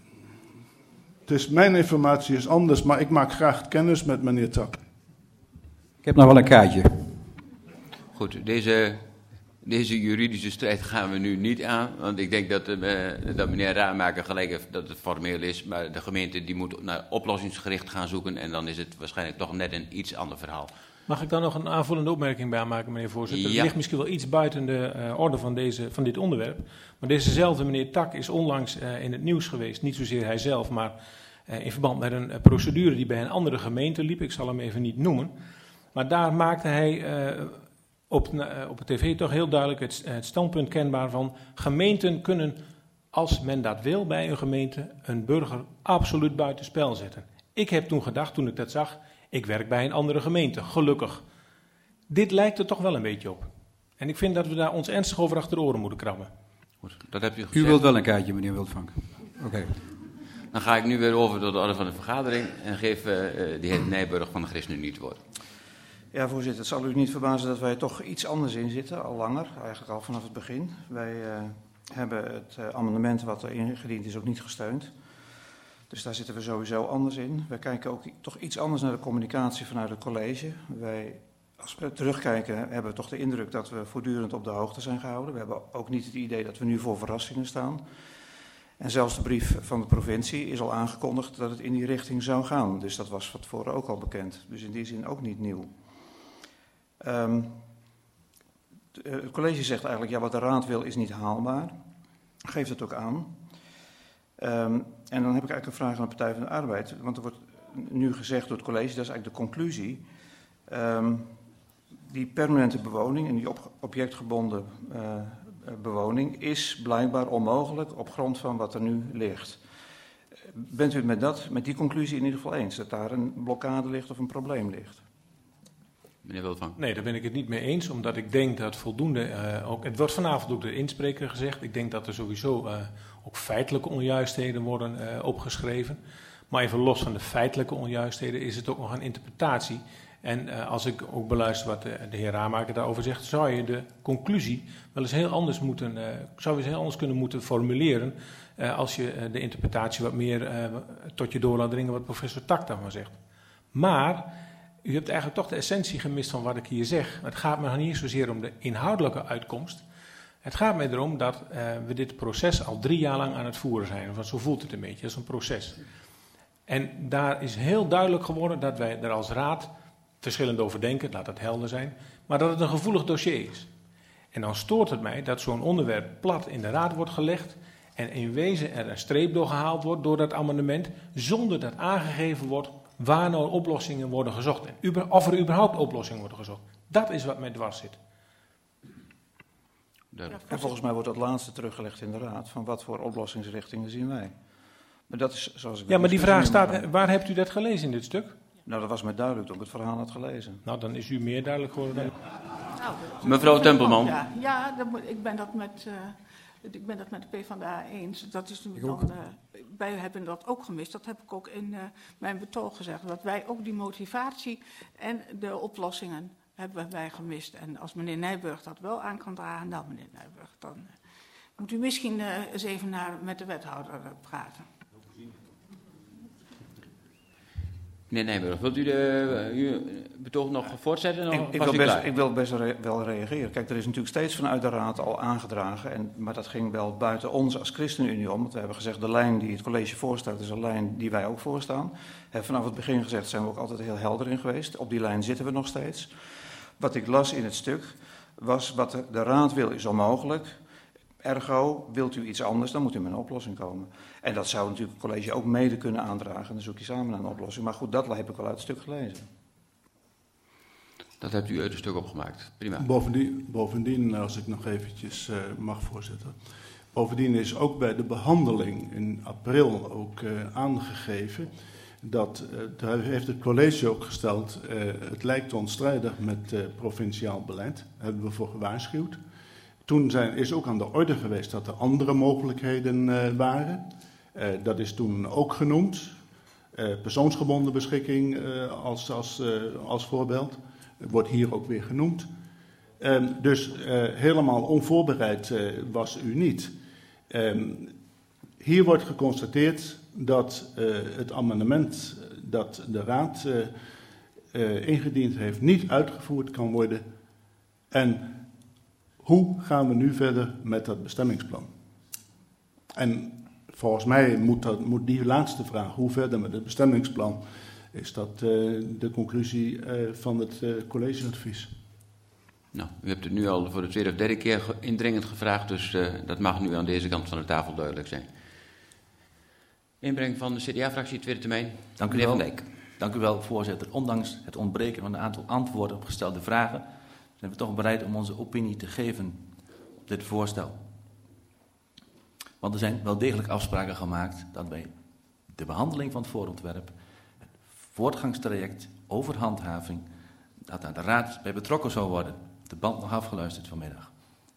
Speaker 7: het is, mijn informatie is anders, maar ik maak graag kennis met meneer Tak.
Speaker 3: Ik heb nog wel een kaartje.
Speaker 1: Goed, deze, deze juridische strijd gaan we nu niet aan. Want ik denk dat, uh, dat meneer Ramaker gelijk heeft dat het formeel is. Maar de gemeente die moet naar oplossingsgericht gaan zoeken. En dan is het waarschijnlijk toch net een iets ander verhaal.
Speaker 2: Mag ik daar nog een aanvullende opmerking bij aanmaken, meneer voorzitter?
Speaker 1: Ja.
Speaker 2: Het ligt misschien wel iets buiten de uh, orde van, deze, van dit onderwerp. Maar dezezelfde meneer Tak is onlangs uh, in het nieuws geweest. Niet zozeer hij zelf, maar uh, in verband met een uh, procedure die bij een andere gemeente liep. Ik zal hem even niet noemen. Maar daar maakte hij uh, op, uh, op de tv toch heel duidelijk het, uh, het standpunt kenbaar van... gemeenten kunnen, als men dat wil bij een gemeente, een burger absoluut buitenspel zetten. Ik heb toen gedacht, toen ik dat zag... Ik werk bij een andere gemeente, gelukkig. Dit lijkt er toch wel een beetje op. En ik vind dat we daar ons ernstig over achter de oren moeten krabben.
Speaker 1: Goed, dat heb u gezegd.
Speaker 3: U wilt wel een kaartje, meneer Wildvank. Oké. Okay.
Speaker 1: Dan ga ik nu weer over tot de orde van de vergadering en geef uh, de heer Nijburg van de ChristenUnie het woord.
Speaker 5: Ja, voorzitter, het zal u niet verbazen dat wij toch iets anders in zitten, al langer, eigenlijk al vanaf het begin. Wij uh, hebben het uh, amendement wat er ingediend is ook niet gesteund. Dus daar zitten we sowieso anders in. Wij kijken ook toch iets anders naar de communicatie vanuit het college. Wij, als we terugkijken, hebben we toch de indruk dat we voortdurend op de hoogte zijn gehouden. We hebben ook niet het idee dat we nu voor verrassingen staan. En zelfs de brief van de provincie is al aangekondigd dat het in die richting zou gaan. Dus dat was van tevoren ook al bekend. Dus in die zin ook niet nieuw. Um, het college zegt eigenlijk, ja, wat de raad wil is niet haalbaar. Geeft het ook aan. Um, en dan heb ik eigenlijk een vraag aan de Partij van de Arbeid. Want er wordt nu gezegd door het college, dat is eigenlijk de conclusie. Um, die permanente bewoning en die op, objectgebonden uh, bewoning is blijkbaar onmogelijk op grond van wat er nu ligt. Bent u het met, dat, met die conclusie in ieder geval eens? Dat daar een blokkade ligt of een probleem ligt?
Speaker 1: Meneer Wildvank.
Speaker 2: Nee, daar ben ik het niet mee eens, omdat ik denk dat voldoende, uh, ook, het wordt vanavond ook door de inspreker gezegd, ik denk dat er sowieso uh, ook feitelijke onjuistheden worden uh, opgeschreven. Maar even los van de feitelijke onjuistheden is het ook nog een interpretatie. En uh, als ik ook beluister wat de, de heer Ramaker daarover zegt, zou je de conclusie wel eens heel anders moeten, uh, zou je eens heel anders kunnen moeten formuleren, uh, als je uh, de interpretatie wat meer uh, tot je door laat dringen wat professor Tak daarvan zegt. Maar u hebt eigenlijk toch de essentie gemist van wat ik hier zeg. Het gaat me niet zozeer om de inhoudelijke uitkomst. Het gaat mij erom dat uh, we dit proces al drie jaar lang aan het voeren zijn. Want zo voelt het een beetje, dat is een proces. En daar is heel duidelijk geworden dat wij er als raad verschillend over denken, laat dat helder zijn, maar dat het een gevoelig dossier is. En dan stoort het mij dat zo'n onderwerp plat in de raad wordt gelegd en in wezen er een streep doorgehaald wordt door dat amendement, zonder dat aangegeven wordt waar nou oplossingen worden gezocht en of er überhaupt oplossingen worden gezocht. Dat is wat mij dwars zit.
Speaker 5: En volgens mij wordt dat laatste teruggelegd in de raad, van wat voor oplossingsrichtingen zien wij. Maar dat is zoals ik
Speaker 2: ja, maar die vraag staat, waar hebt u dat gelezen in dit stuk?
Speaker 5: Nou, dat was mij duidelijk toen ik het verhaal had gelezen.
Speaker 2: Nou, dan is u meer duidelijk geworden dan...
Speaker 4: Nou, dat-
Speaker 1: Mevrouw
Speaker 4: dat vind ik
Speaker 1: Tempelman.
Speaker 4: ook, Ja, ja dat moet, ik, ben dat met, uh, ik ben dat met de PvdA eens. Dat is
Speaker 3: Ik
Speaker 4: dan,
Speaker 3: ook.
Speaker 4: uh, wij hebben dat ook gemist. Dat heb ik ook in uh, mijn betoog gezegd. Dat wij ook die motivatie en de oplossingen hebben wij gemist. En als meneer Nijburg dat wel aan kan dragen, nou meneer Nijburg, dan uh, moet u misschien uh, eens even naar, met de wethouder uh, praten.
Speaker 1: Meneer Nijburg, wilt u de, uh, uw betoog nog voortzetten?
Speaker 5: Ik,
Speaker 1: Of
Speaker 5: ik,
Speaker 1: was
Speaker 5: wil
Speaker 1: u
Speaker 5: best,
Speaker 1: klaar?
Speaker 5: ik wil best re- wel reageren. Kijk, er is natuurlijk steeds vanuit de Raad al aangedragen, en, maar dat ging wel buiten ons als ChristenUnie om. Want we hebben gezegd, de lijn die het college voorstelt is een lijn die wij ook voorstaan. He, vanaf het begin gezegd zijn we ook altijd heel helder in geweest. Op die lijn zitten we nog steeds. Wat ik las in het stuk was, wat de, de Raad wil is onmogelijk. Ergo, wilt u iets anders, dan moet u met een oplossing komen. En dat zou natuurlijk het college ook mede kunnen aandragen. En dan zoek je samen naar een oplossing. Maar goed, dat heb ik wel uit het stuk gelezen.
Speaker 1: Dat hebt u uit een stuk opgemaakt. Prima.
Speaker 7: Bovendien, bovendien, als ik nog eventjes uh, mag voorzitten. Bovendien is ook bij de behandeling in april ook uh, aangegeven dat, uh, daar heeft het college ook gesteld, uh, het lijkt ons strijdig met uh, provinciaal beleid. Daar hebben we voor gewaarschuwd. Toen zijn, is ook aan de orde geweest dat er andere mogelijkheden uh, waren. Uh, dat is toen ook genoemd. Uh, persoonsgebonden beschikking uh, als, als, uh, als voorbeeld. Wordt hier ook weer genoemd. Um, dus uh, helemaal onvoorbereid uh, was u niet. Um, hier wordt geconstateerd dat uh, het amendement dat de Raad uh, uh, ingediend heeft niet uitgevoerd kan worden. En hoe gaan we nu verder met dat bestemmingsplan? En volgens mij moet, dat, moet die laatste vraag, hoe verder met het bestemmingsplan, is dat uh, de conclusie uh, van het uh, collegeadvies.
Speaker 1: Nou, u hebt het nu al voor de tweede of derde keer ge- indringend gevraagd, dus uh, dat mag nu aan deze kant van de tafel duidelijk zijn. Inbreng van de C D A-fractie, tweede termijn.
Speaker 6: Dank u
Speaker 1: Meneer
Speaker 6: wel.
Speaker 1: Van Dijk.
Speaker 6: Dank u wel, voorzitter. Ondanks het ontbreken van een aantal antwoorden op gestelde vragen, zijn we toch bereid om onze opinie te geven op dit voorstel. Want er zijn wel degelijk afspraken gemaakt dat bij de behandeling van het voorontwerp, het voortgangstraject over handhaving, dat daar de Raad bij betrokken zou worden. De band nog afgeluisterd vanmiddag.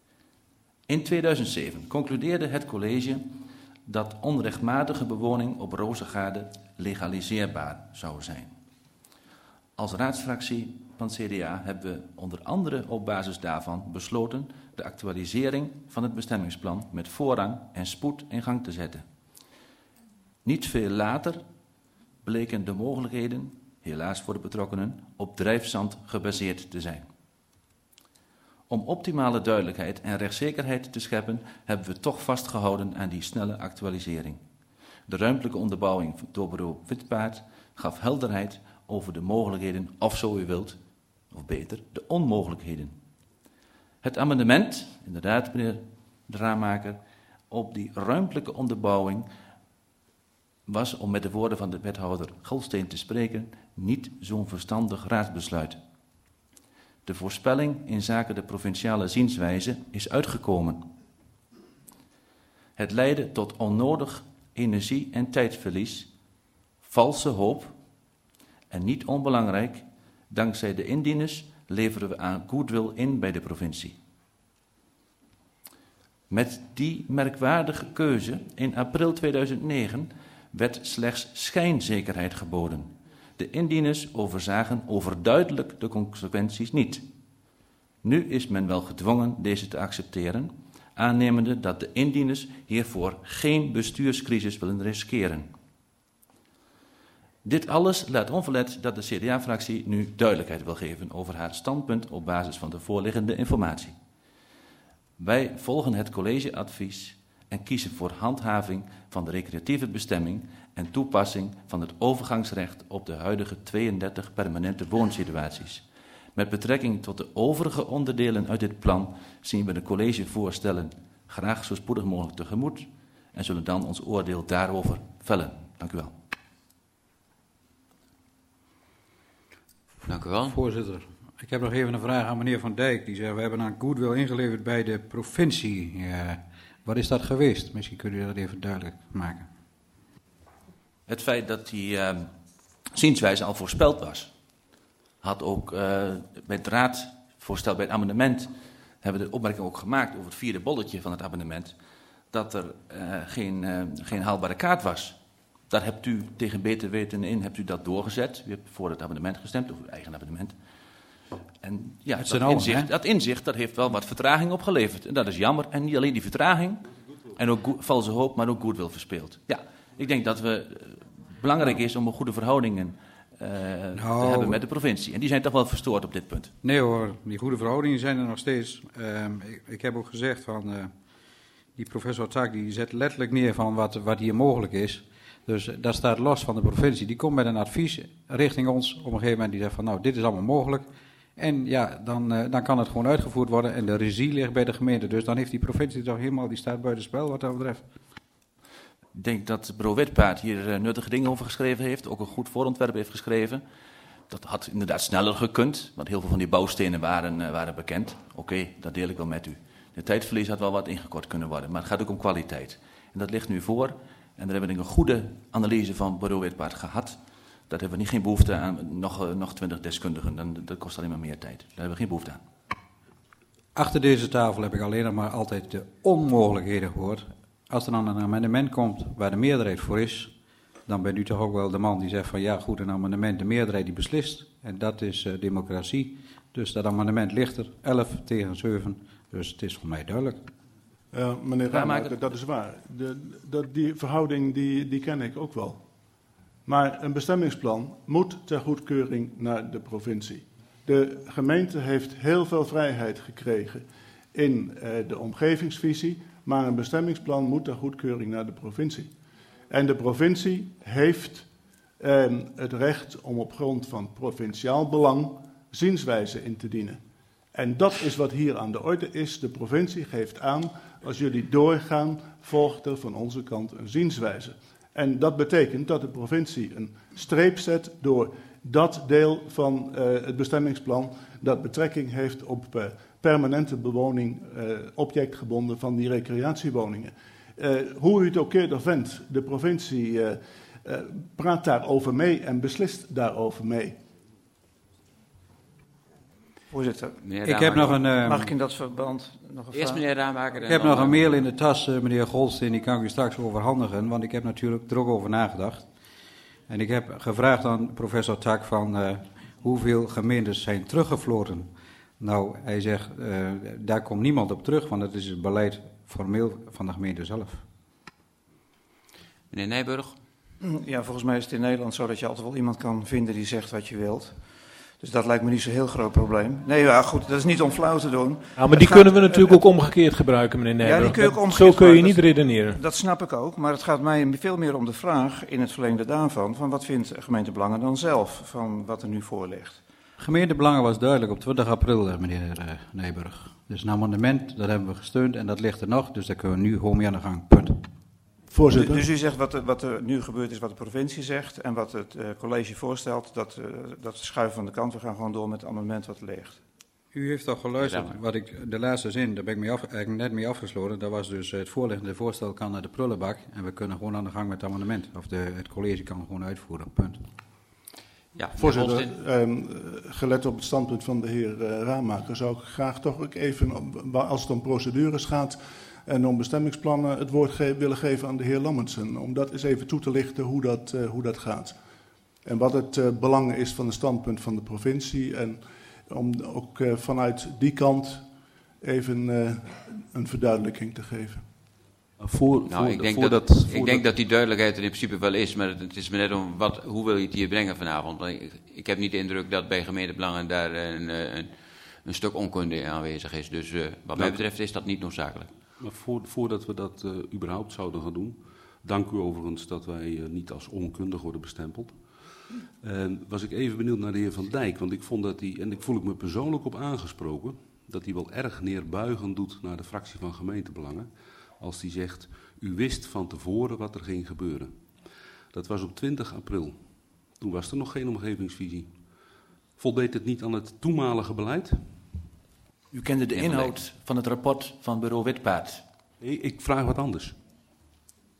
Speaker 6: In tweeduizend zeven concludeerde het college dat onrechtmatige bewoning op Rozengaarde legaliseerbaar zou zijn. Als raadsfractie van het C D A hebben we onder andere op basis daarvan besloten de actualisering van het bestemmingsplan met voorrang en spoed in gang te zetten. Niet veel later bleken de mogelijkheden, helaas voor de betrokkenen, op drijfzand gebaseerd te zijn. Om optimale duidelijkheid en rechtszekerheid te scheppen, hebben we toch vastgehouden aan die snelle actualisering. De ruimtelijke onderbouwing door bureau Witpaard gaf helderheid over de mogelijkheden, of zo u wilt, of beter, de onmogelijkheden. Het amendement, inderdaad meneer de raammaker, op die ruimtelijke onderbouwing was, om met de woorden van de wethouder Golsteen te spreken, niet zo'n verstandig raadsbesluit. De voorspelling in zaken de provinciale zienswijze is uitgekomen. Het leidde tot onnodig energie- en tijdverlies, valse hoop en niet onbelangrijk, dankzij de indieners leveren we aan goodwill in bij de provincie. Met die merkwaardige keuze in april tweeduizend negen werd slechts schijnzekerheid geboden. De indieners overzagen overduidelijk de consequenties niet. Nu is men wel gedwongen deze te accepteren, aannemende dat de indieners hiervoor geen bestuurscrisis willen riskeren. Dit alles laat onverlet dat de C D A-fractie nu duidelijkheid wil geven over haar standpunt op basis van de voorliggende informatie. Wij volgen het collegeadvies en kiezen voor handhaving van de recreatieve bestemming en toepassing van het overgangsrecht op de huidige tweeëndertig permanente woonsituaties. Met betrekking tot de overige onderdelen uit dit plan zien we de collegevoorstellen graag zo spoedig mogelijk tegemoet en zullen dan ons oordeel daarover vellen. Dank u wel.
Speaker 1: Dank u wel.
Speaker 3: Voorzitter, ik heb nog even een vraag aan meneer Van Dijk. Die zegt, we hebben een goodwill ingeleverd bij de provincie. Ja, wat is dat geweest? Misschien kunt u dat even duidelijk maken.
Speaker 6: Het feit dat die uh, zienswijze al voorspeld was, had ook uh, bij het raad voorstel bij het amendement hebben we de opmerking ook gemaakt over het vierde bolletje van het amendement, dat er uh, geen, uh, geen haalbare kaart was. Daar hebt u tegen beter weten in, hebt u dat doorgezet. U hebt voor het amendement gestemd, of uw eigen amendement. En ja, dat
Speaker 3: ogen,
Speaker 6: inzicht, dat inzicht dat heeft wel wat vertraging opgeleverd. En dat is jammer. En niet alleen die vertraging, en ook valse hoop, maar ook goodwill verspeeld. Ja, ik denk dat het uh, belangrijk is om een goede verhoudingen uh, nou, te hebben met de provincie. En die zijn toch wel verstoord op dit punt.
Speaker 3: Nee hoor, die goede verhoudingen zijn er nog steeds. Uh, ik, ik heb ook gezegd van, uh, die professor Tak die zet letterlijk neer van wat, wat hier mogelijk is. Dus uh, dat staat los van de provincie. Die komt met een advies richting ons op een gegeven moment. Die zegt van nou, dit is allemaal mogelijk. En ja, dan, uh, dan kan het gewoon uitgevoerd worden en de regie ligt bij de gemeente. Dus dan heeft die provincie toch helemaal, die staat buiten spel wat dat betreft.
Speaker 6: Ik denk dat bureau Witpaert hier uh, nuttige dingen over geschreven heeft, ook een goed voorontwerp heeft geschreven. Dat had inderdaad sneller gekund, want heel veel van die bouwstenen waren, uh, waren bekend. Oké, okay, dat deel ik wel met u. De tijdverlies had wel wat ingekort kunnen worden, maar het gaat ook om kwaliteit. En dat ligt nu voor en daar hebben we denk ik een goede analyse van bureau Witpaert gehad. Dat hebben we niet geen behoefte aan, nog, uh, nog twintig deskundigen, dan, dat kost alleen maar meer tijd. Daar hebben we geen behoefte aan.
Speaker 3: Achter deze tafel heb ik alleen nog maar altijd de onmogelijkheden gehoord. Als er dan een amendement komt waar de meerderheid voor is, dan bent u toch ook wel de man die zegt van ja goed, een amendement, de meerderheid die beslist. En dat is uh, democratie. Dus dat amendement ligt er, elf tegen zeven. Dus het is voor mij duidelijk.
Speaker 7: Uh, meneer Ramaker, dat is waar. De, de, die verhouding die, die ken ik ook wel. Maar een bestemmingsplan moet ter goedkeuring naar de provincie. De gemeente heeft heel veel vrijheid gekregen in uh, de omgevingsvisie, maar een bestemmingsplan moet ter goedkeuring naar de provincie. En de provincie heeft uh, het recht om op grond van provinciaal belang zienswijze in te dienen. En dat is wat hier aan de orde is. De provincie geeft aan, als jullie doorgaan, volgt er van onze kant een zienswijze. En dat betekent dat de provincie een streep zet door dat deel van uh, het bestemmingsplan dat betrekking heeft op uh, permanente bewoning, uh, objectgebonden van die recreatiewoningen. Uh, hoe u het ook eerder vindt, de provincie uh, uh, praat daarover mee en beslist daarover mee.
Speaker 5: Voorzitter,
Speaker 3: ik heb nog een, uh,
Speaker 5: mag ik in dat verband nog een
Speaker 1: Eerst
Speaker 5: vraag?
Speaker 1: meneer Ramaker.
Speaker 3: Ik heb nog een mail in de tas, uh, meneer Goldsteen, die kan ik u straks overhandigen, want ik heb natuurlijk er ook over nagedacht. En ik heb gevraagd aan professor Tak van uh, hoeveel gemeentes zijn teruggefloten. Nou, hij zegt, uh, daar komt niemand op terug, want dat is het beleid formeel van de gemeente zelf.
Speaker 1: Meneer Nijburg.
Speaker 5: Ja, volgens mij is het in Nederland zo dat je altijd wel iemand kan vinden die zegt wat je wilt. Dus dat lijkt me niet zo'n heel groot probleem. Nee, ja, goed, dat is niet om flauw te doen.
Speaker 2: Ja, maar die
Speaker 5: gaat,
Speaker 2: kunnen we natuurlijk uh, ook omgekeerd gebruiken, meneer Nijburg.
Speaker 5: Ja, die kun je ook omgekeerd
Speaker 2: Zo kun je
Speaker 5: gebruiken.
Speaker 2: niet redeneren.
Speaker 5: Dat snap ik ook, maar het gaat mij veel meer om de vraag, in het verlengde daarvan, van wat vindt gemeente Belangen dan zelf van wat er nu voor ligt?
Speaker 3: Gemeentebelangen was duidelijk op twintig april, meneer uh, Nijburg. Dus een amendement, dat hebben we gesteund en dat ligt er nog, dus daar kunnen we nu gewoon mee aan de gang. Punt.
Speaker 7: Voorzitter.
Speaker 5: Dus u zegt wat er, wat er nu gebeurd is, wat de provincie zegt en wat het uh, college voorstelt, dat, uh, dat schuiven van de kant. We gaan gewoon door met het amendement wat er ligt.
Speaker 3: U heeft toch geluisterd, wat ik, de laatste zin, daar ben ik mee af, eigenlijk net mee afgesloten. Dat was dus het voorliggende voorstel kan naar de prullenbak en we kunnen gewoon aan de gang met het amendement. Of de, het college kan gewoon uitvoeren, punt.
Speaker 1: Ja,
Speaker 7: voorzitter, eh, gelet op het standpunt van de heer uh, Ramaker zou ik graag toch ook even, als het om procedures gaat en om bestemmingsplannen, het woord ge- willen geven aan de heer Lammensen. Om dat eens even toe te lichten hoe dat, uh, hoe dat gaat. En wat het uh, belang is van het standpunt van de provincie. En om ook uh, vanuit die kant even uh, een verduidelijking te geven.
Speaker 1: Voor, nou, voor, ik, denk dat, dat, ik denk dat die duidelijkheid er in principe wel is, maar het is me net om wat, hoe wil je het hier brengen vanavond. Ik, ik heb niet de indruk dat bij gemeentebelangen daar een, een, een stuk onkunde aanwezig is. Dus uh, wat mij betreft is dat niet noodzakelijk.
Speaker 8: Maar voor, voordat we dat uh, überhaupt zouden gaan doen, dank u overigens dat wij uh, niet als onkundig worden bestempeld. Uh, was ik even benieuwd naar de heer Van Dijk, want ik vond dat hij, en ik voel ik me persoonlijk op aangesproken, dat hij wel erg neerbuigend doet naar de fractie van gemeentebelangen. Als hij zegt, u wist van tevoren wat er ging gebeuren. Dat was op twintig april. Toen was er nog geen omgevingsvisie. Voldeed het niet aan het toenmalige beleid?
Speaker 6: U kende de inhoud van het rapport van bureau Witpaert.
Speaker 8: Nee, ik vraag wat anders.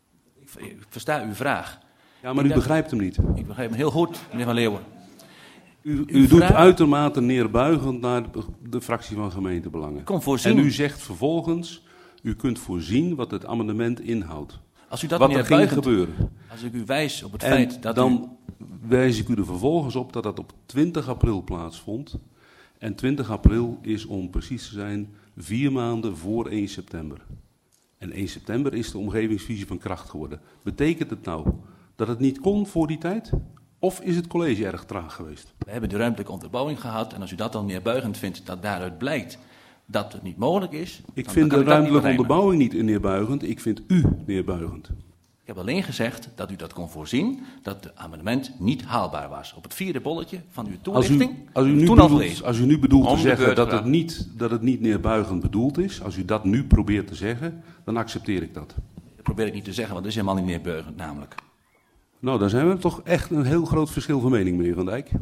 Speaker 6: Ik versta uw vraag.
Speaker 8: Ja, maar
Speaker 6: ik
Speaker 8: u begrijpt hem niet.
Speaker 6: Ik begrijp hem heel goed, meneer Van Leeuwen.
Speaker 8: U,
Speaker 6: uw
Speaker 8: u doet
Speaker 6: vraag-
Speaker 8: uitermate neerbuigend naar de, de fractie van gemeentebelangen.
Speaker 6: Kon voorzien.
Speaker 8: En u zegt vervolgens, u kunt voorzien wat het amendement inhoudt.
Speaker 6: Als u dat
Speaker 8: Wat er ging
Speaker 6: neerbuigend-
Speaker 8: gebeuren.
Speaker 6: Als ik u wijs op het
Speaker 8: En
Speaker 6: feit dat
Speaker 8: dan wijs ik u er vervolgens op dat dat op twintig april plaatsvond. En twintig april is, om precies te zijn, vier maanden voor één september. En één september is de omgevingsvisie van kracht geworden. Betekent het nou dat het niet kon voor die tijd? Of is het college erg traag geweest?
Speaker 6: we hebben de ruimtelijke onderbouwing gehad en als u dat dan neerbuigend vindt dat daaruit blijkt dat het niet mogelijk is...
Speaker 8: Ik
Speaker 6: dan
Speaker 8: vind
Speaker 6: kan
Speaker 8: de
Speaker 6: ik dat niet
Speaker 8: ruimtelijke
Speaker 6: begrijpen.
Speaker 8: onderbouwing niet neerbuigend, ik vind u neerbuigend.
Speaker 6: Ik heb alleen gezegd dat u dat kon voorzien, dat het amendement niet haalbaar was. Op het vierde bolletje van uw
Speaker 8: Als
Speaker 6: toelichting,
Speaker 8: u, als u,
Speaker 6: heb ik
Speaker 8: nu,
Speaker 6: toen al
Speaker 8: bedoelt,
Speaker 6: gelezen.
Speaker 8: als u nu bedoelt
Speaker 1: Om
Speaker 8: te
Speaker 1: de
Speaker 8: zeggen
Speaker 1: beurt
Speaker 8: dat
Speaker 1: vraag.
Speaker 8: het, niet, dat het niet neerbuigend bedoeld is, als u dat nu probeert te zeggen, dan accepteer ik dat.
Speaker 6: Dat probeer ik niet te zeggen, want dat is helemaal niet neerbuigend namelijk.
Speaker 8: Nou, dan zijn we toch echt een heel groot verschil van mening, meneer Van Dijk.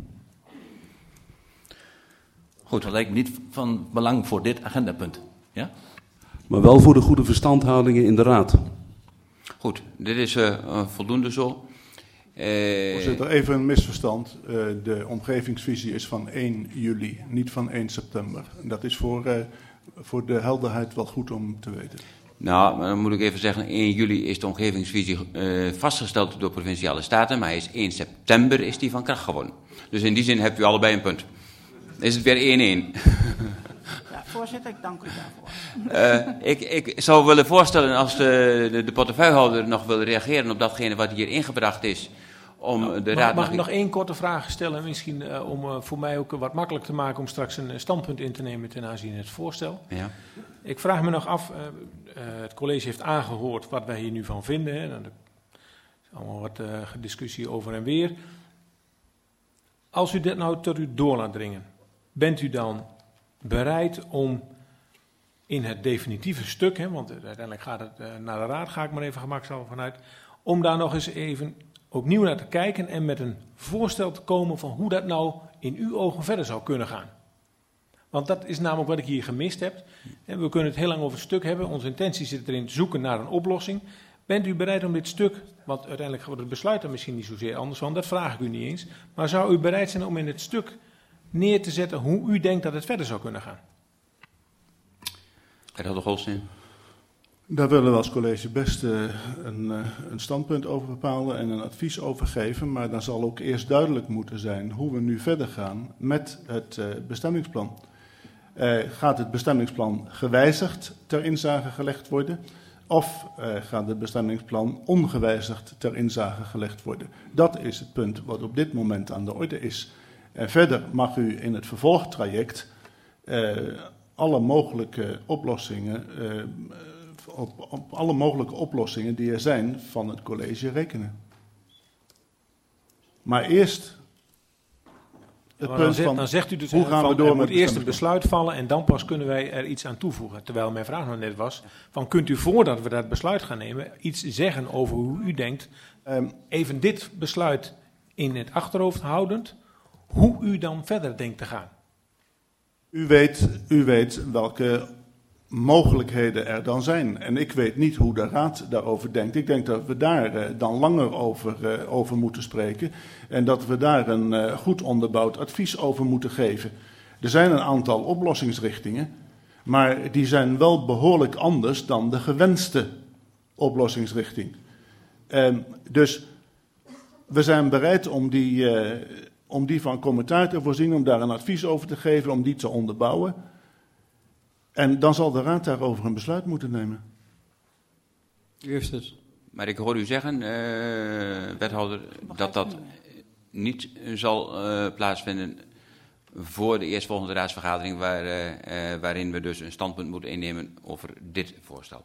Speaker 6: Goed, dat lijkt me niet van belang voor dit agendapunt. Ja?
Speaker 8: Maar wel voor de goede verstandhoudingen in de raad.
Speaker 1: Goed, dit is uh, voldoende zo. Uh,
Speaker 7: Voorzitter, even een misverstand. Uh, de omgevingsvisie is van één juli, niet van één september. En dat is voor, uh, voor de helderheid wel goed om te weten.
Speaker 1: Nou, maar dan moet ik even zeggen, één juli is de omgevingsvisie uh, vastgesteld door Provinciale Staten, maar hij is één september is die van kracht geworden. Dus in die zin hebt u allebei een punt. Is het weer één één.
Speaker 4: Ja, voorzitter, ik dank u daarvoor.
Speaker 1: Uh, ik, ik zou willen voorstellen als de, de, de portefeuillehouder nog wil reageren op datgene wat hier ingebracht is. Om
Speaker 2: Nou,
Speaker 1: de
Speaker 2: mag,
Speaker 1: raad
Speaker 2: mag ik
Speaker 1: nog-
Speaker 2: nog één korte vraag stellen, misschien uh, om uh, voor mij ook wat makkelijk te maken om straks een uh, standpunt in te nemen ten aanzien van het voorstel.
Speaker 1: Ja.
Speaker 2: Ik vraag me nog af, uh, uh, het college heeft aangehoord wat wij hier nu van vinden. Hè. Er is allemaal wat uh, discussie over en weer. Als u dit nou tot u door laat dringen, bent u dan bereid om in het definitieve stuk, hè, want uiteindelijk gaat het uh, naar de raad, ga ik maar even gemakshalve vanuit, om daar nog eens even opnieuw naar te kijken en met een voorstel te komen van hoe dat nou in uw ogen verder zou kunnen gaan. Want dat is namelijk wat ik hier gemist heb. En we kunnen het heel lang over het stuk hebben. Onze intentie zit erin te zoeken naar een oplossing. Bent u bereid om dit stuk, want uiteindelijk wordt het besluit er misschien niet zozeer anders van, dat vraag ik u niet eens. Maar zou u bereid zijn om in het stuk neer te zetten hoe u denkt dat het verder zou kunnen gaan?
Speaker 1: Gerhard Golsteen.
Speaker 7: Daar willen we als college best uh, een, uh, een standpunt over bepalen en een advies over geven. Maar dan zal ook eerst duidelijk moeten zijn hoe we nu verder gaan met het uh, bestemmingsplan. Uh, gaat het bestemmingsplan gewijzigd ter inzage gelegd worden? Of uh, gaat het bestemmingsplan ongewijzigd ter inzage gelegd worden? Dat is het punt wat op dit moment aan de orde is. En verder mag u in het vervolgtraject uh, alle mogelijke oplossingen... Uh, Op, op alle mogelijke oplossingen die er zijn van het college rekenen. Maar eerst het
Speaker 2: Maar
Speaker 7: punt
Speaker 2: dan, zegt,
Speaker 7: van
Speaker 2: dan zegt u dus
Speaker 7: hoe gaan
Speaker 2: van,
Speaker 7: we door
Speaker 2: er
Speaker 7: met
Speaker 2: moet eerst een
Speaker 7: bestemmingsplan?
Speaker 2: besluit vallen en dan pas kunnen wij er iets aan toevoegen. Terwijl mijn vraag nog net was, van kunt u voordat we dat besluit gaan nemen iets zeggen over hoe u denkt,
Speaker 7: Um,
Speaker 2: even dit besluit in het achterhoofd houdend, hoe u dan verder denkt te gaan?
Speaker 7: u, weet, u weet welke mogelijkheden er dan zijn. En ik weet niet hoe de raad daarover denkt. Ik denk dat we daar uh, dan langer over, uh, over moeten spreken. En dat we daar een uh, goed onderbouwd advies over moeten geven. Er zijn een aantal oplossingsrichtingen. Maar die zijn wel behoorlijk anders dan de gewenste oplossingsrichting. Uh, dus we zijn bereid om die, uh, om die van commentaar te voorzien. Om daar een advies over te geven. Om die te onderbouwen. En dan zal de raad daarover een besluit moeten nemen.
Speaker 3: U heeft het.
Speaker 1: Maar ik hoor u zeggen, uh, wethouder, dat dat niet zal uh, plaatsvinden voor de eerstvolgende raadsvergadering, waar, uh, uh, waarin we dus een standpunt moeten innemen over dit voorstel.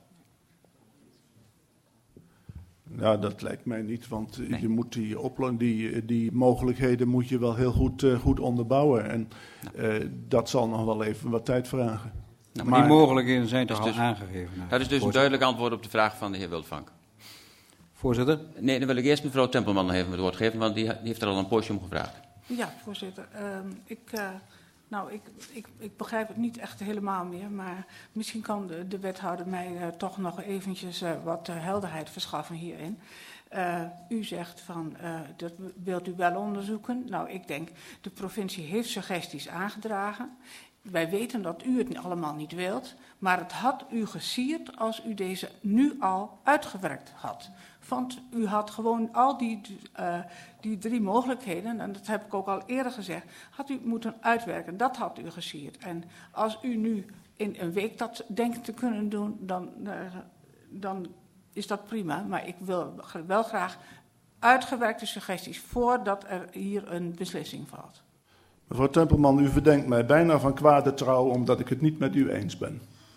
Speaker 7: Nou, dat lijkt mij niet, want
Speaker 1: Nee.
Speaker 7: je moet die, oplo- die, die mogelijkheden moet je wel heel goed, uh, goed onderbouwen. En uh, dat zal nog wel even wat tijd vragen.
Speaker 1: Nou,
Speaker 3: Maar die
Speaker 7: Maar-
Speaker 3: mogelijkheden zijn toch
Speaker 1: Dus
Speaker 3: al
Speaker 1: dus-
Speaker 3: aangegeven? nou,
Speaker 1: Dat is dus een
Speaker 3: voorzitter.
Speaker 1: duidelijk antwoord op de vraag van de heer Wildvank.
Speaker 3: Voorzitter?
Speaker 1: Nee, dan wil ik eerst mevrouw Tempelman nog even het woord geven, want die, die heeft er al een poosje om gevraagd.
Speaker 4: Ja, voorzitter. Um, ik uh, Nou, ik, ik, ik begrijp het niet echt helemaal meer, maar misschien kan de, de wethouder mij uh, toch nog eventjes uh, wat uh, helderheid verschaffen hierin. Uh, u zegt van, uh, dat wilt u wel onderzoeken. Nou, ik denk, de provincie heeft suggesties aangedragen. Wij weten dat u het allemaal niet wilt, maar het had u gesierd als u deze nu al uitgewerkt had. Want u had gewoon al die, uh, die drie mogelijkheden, en dat heb ik ook al eerder gezegd, had u moeten uitwerken. Dat had u gesierd. En als u nu in een week dat denkt te kunnen doen, dan, uh, dan is dat prima. Maar ik wil wel graag uitgewerkte suggesties voordat er hier een beslissing valt.
Speaker 7: Mevrouw Tempelman, u verdenkt mij bijna van kwade trouw omdat ik het niet met u eens ben.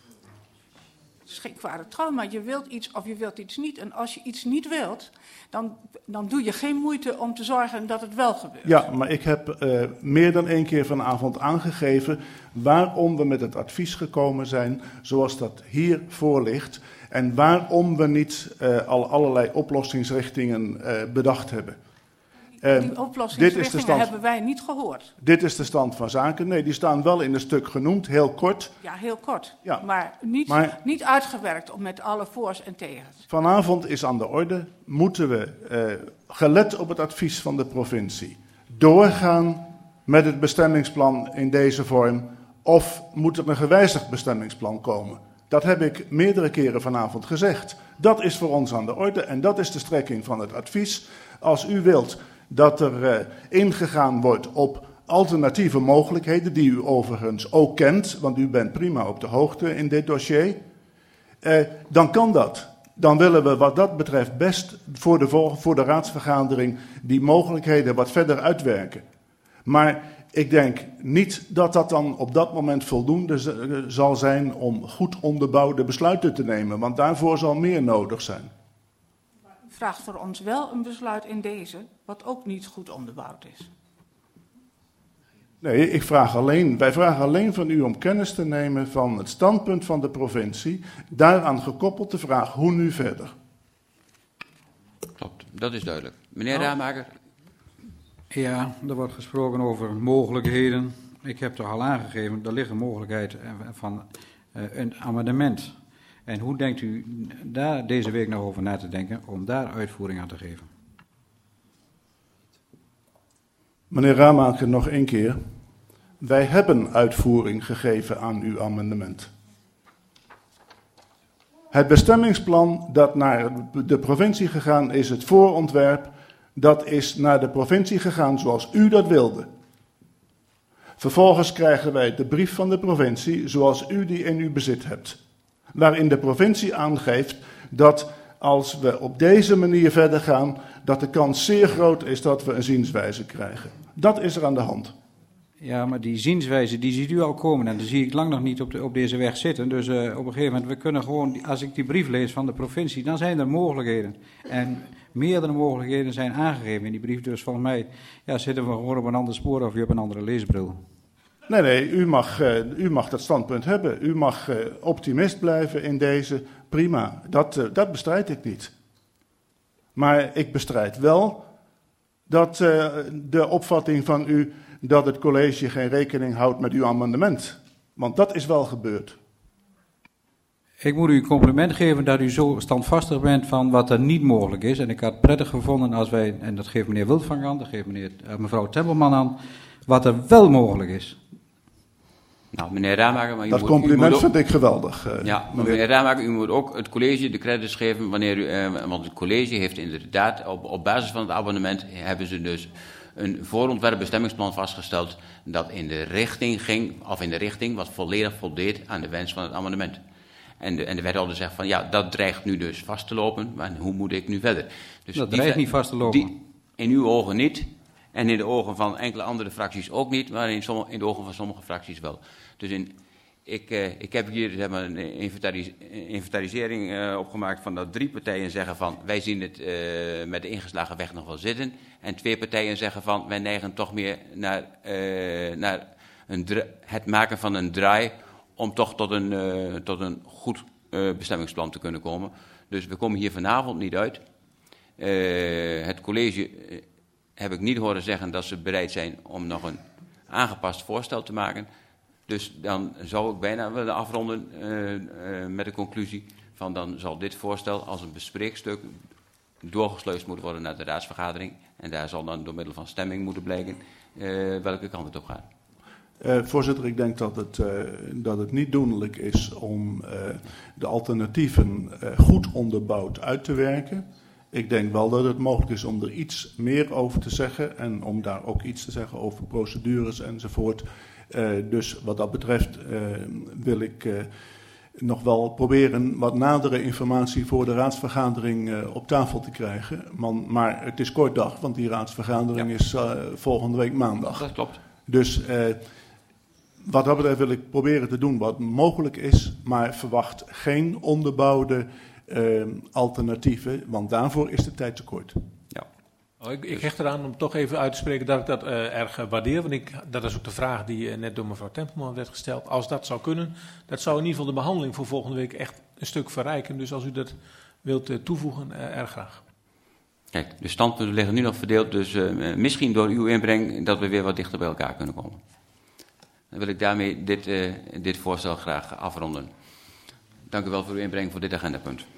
Speaker 4: Het is geen kwade trouw, maar je wilt iets of je wilt iets niet. En als je iets niet wilt, dan, dan doe je geen moeite om te zorgen dat het wel gebeurt.
Speaker 7: Ja, maar ik heb uh, meer dan één keer vanavond aangegeven waarom we met het advies gekomen zijn zoals dat hier voor ligt. En waarom we niet uh, al allerlei oplossingsrichtingen uh, bedacht hebben.
Speaker 4: Uh, die oplossingsrichtingen stand, hebben wij niet gehoord.
Speaker 7: Dit is de stand van zaken. Nee, die staan wel in een stuk genoemd, heel kort.
Speaker 4: Ja, heel kort.
Speaker 7: Ja.
Speaker 4: Maar, niet, maar niet uitgewerkt met alle voor's en tegens.
Speaker 7: Vanavond is aan de orde, moeten we, uh, gelet op het advies van de provincie, doorgaan met het bestemmingsplan in deze vorm, of moet er een gewijzigd bestemmingsplan komen? Dat heb ik meerdere keren vanavond gezegd. Dat is voor ons aan de orde en dat is de strekking van het advies. Als u wilt dat er uh, ingegaan wordt op alternatieve mogelijkheden, die u overigens ook kent, want u bent prima op de hoogte in dit dossier, uh, dan kan dat. Dan willen we wat dat betreft best voor de, voor de raadsvergadering die mogelijkheden wat verder uitwerken. Maar ik denk niet dat dat dan op dat moment voldoende zal zijn om goed onderbouwde besluiten te nemen, want daarvoor zal meer nodig zijn.
Speaker 4: Vraagt voor ons wel een besluit in deze, wat ook niet goed onderbouwd is.
Speaker 7: Nee, ik vraag alleen, wij vragen alleen van u om kennis te nemen van het standpunt van de provincie, daaraan gekoppeld de vraag hoe nu verder.
Speaker 1: Klopt, dat is duidelijk. Meneer Ramaker.
Speaker 3: Ja, er wordt gesproken over mogelijkheden. Ik heb toch al aangegeven, er ligt een mogelijkheid van uh, een amendement. En hoe denkt u daar deze week nog over na te denken om daar uitvoering aan te geven?
Speaker 7: Meneer Ramaker, nog één keer. Wij hebben uitvoering gegeven aan uw amendement. Het bestemmingsplan dat naar de provincie gegaan is, het voorontwerp, dat is naar de provincie gegaan zoals u dat wilde. Vervolgens krijgen wij de brief van de provincie zoals u die in uw bezit hebt. Waarin de provincie aangeeft dat als we op deze manier verder gaan, dat de kans zeer groot is dat we een zienswijze krijgen. Dat is er aan de hand.
Speaker 3: Ja, maar die zienswijze, die ziet u al komen en die zie ik lang nog niet op, de, op deze weg zitten. Dus uh, op een gegeven moment, we kunnen gewoon, als ik die brief lees van de provincie, dan zijn er mogelijkheden. En meerdere mogelijkheden zijn aangegeven in die brief. Dus volgens mij ja, zitten we gewoon op een ander spoor of u hebt een andere leesbril.
Speaker 7: Nee, nee, u mag, uh, u mag dat standpunt hebben. U mag uh, optimist blijven in deze. Prima, dat, uh, dat bestrijd ik niet. Maar ik bestrijd wel dat uh, de opvatting van u dat het college geen rekening houdt met uw amendement. Want dat is wel gebeurd.
Speaker 3: Ik moet u een compliment geven dat u zo standvastig bent van wat er niet mogelijk is. En ik had het prettig gevonden als wij, en dat geeft meneer Wildvang aan, dat geeft meneer, uh, mevrouw Tempelman aan, wat er wel mogelijk is.
Speaker 1: Nou, meneer Ramaker, maar u
Speaker 7: dat
Speaker 1: moet,
Speaker 7: compliment
Speaker 1: u moet ook,
Speaker 7: vind ik geweldig. Uh,
Speaker 1: ja, maar meneer Ramaker, u moet ook het college de credits geven wanneer u, uh, want het college heeft inderdaad, op, op basis van het abonnement, hebben ze dus een voorontwerp bestemmingsplan vastgesteld dat in de richting ging, of in de richting wat volledig voldeed aan de wens van het amendement. En de, en de wethouder zegt van, ja, dat dreigt nu dus vast te lopen, maar hoe moet ik nu verder? Dus
Speaker 3: dat
Speaker 1: die,
Speaker 3: dreigt niet vast te lopen.
Speaker 1: Die, in uw ogen niet, en in de ogen van enkele andere fracties ook niet, maar in, sommige, in de ogen van sommige fracties wel. Dus in, ik, uh, ik heb hier zeg maar, een inventaris, inventarisering uh, opgemaakt van dat drie partijen zeggen van, wij zien het uh, met de ingeslagen weg nog wel zitten. En twee partijen zeggen van, wij neigen toch meer naar, uh, naar een, het maken van een draai om toch tot een, uh, tot een goed uh, bestemmingsplan te kunnen komen. Dus we komen hier vanavond niet uit. Uh, het college uh, heb ik niet horen zeggen dat ze bereid zijn om nog een aangepast voorstel te maken. Dus dan zou ik bijna willen afronden uh, uh, met de conclusie van dan zal dit voorstel als een bespreekstuk doorgesleusd moeten worden naar de raadsvergadering. En daar zal dan door middel van stemming moeten blijken uh, welke kant het op gaat.
Speaker 7: Uh, voorzitter, ik denk dat het, uh, dat het niet doenlijk is om uh, de alternatieven uh, goed onderbouwd uit te werken. Ik denk wel dat het mogelijk is om er iets meer over te zeggen en om daar ook iets te zeggen over procedures enzovoort. Uh, dus wat dat betreft uh, wil ik uh, nog wel proberen wat nadere informatie voor de raadsvergadering uh, op tafel te krijgen. Man, maar het is kort dag, want die raadsvergadering ja. is uh, volgende week maandag.
Speaker 1: Dat klopt.
Speaker 7: Dus uh, wat dat betreft wil ik proberen te doen wat mogelijk is, maar verwacht geen onderbouwde uh, alternatieven, want daarvoor is de tijd te kort.
Speaker 1: Ja.
Speaker 2: Oh, ik, ik hecht eraan om toch even uit te spreken dat ik dat uh, erg uh, waardeer, want ik, dat is ook de vraag die uh, net door mevrouw Tempelman werd gesteld. Als dat zou kunnen, dat zou in ieder geval de behandeling voor volgende week echt een stuk verrijken. Dus als u dat wilt uh, toevoegen, uh, erg graag.
Speaker 1: Kijk, de standpunten liggen nu nog verdeeld, dus uh, misschien door uw inbreng dat we weer wat dichter bij elkaar kunnen komen. Dan wil ik daarmee dit, uh, dit voorstel graag afronden. Dank u wel voor uw inbreng voor dit agendapunt.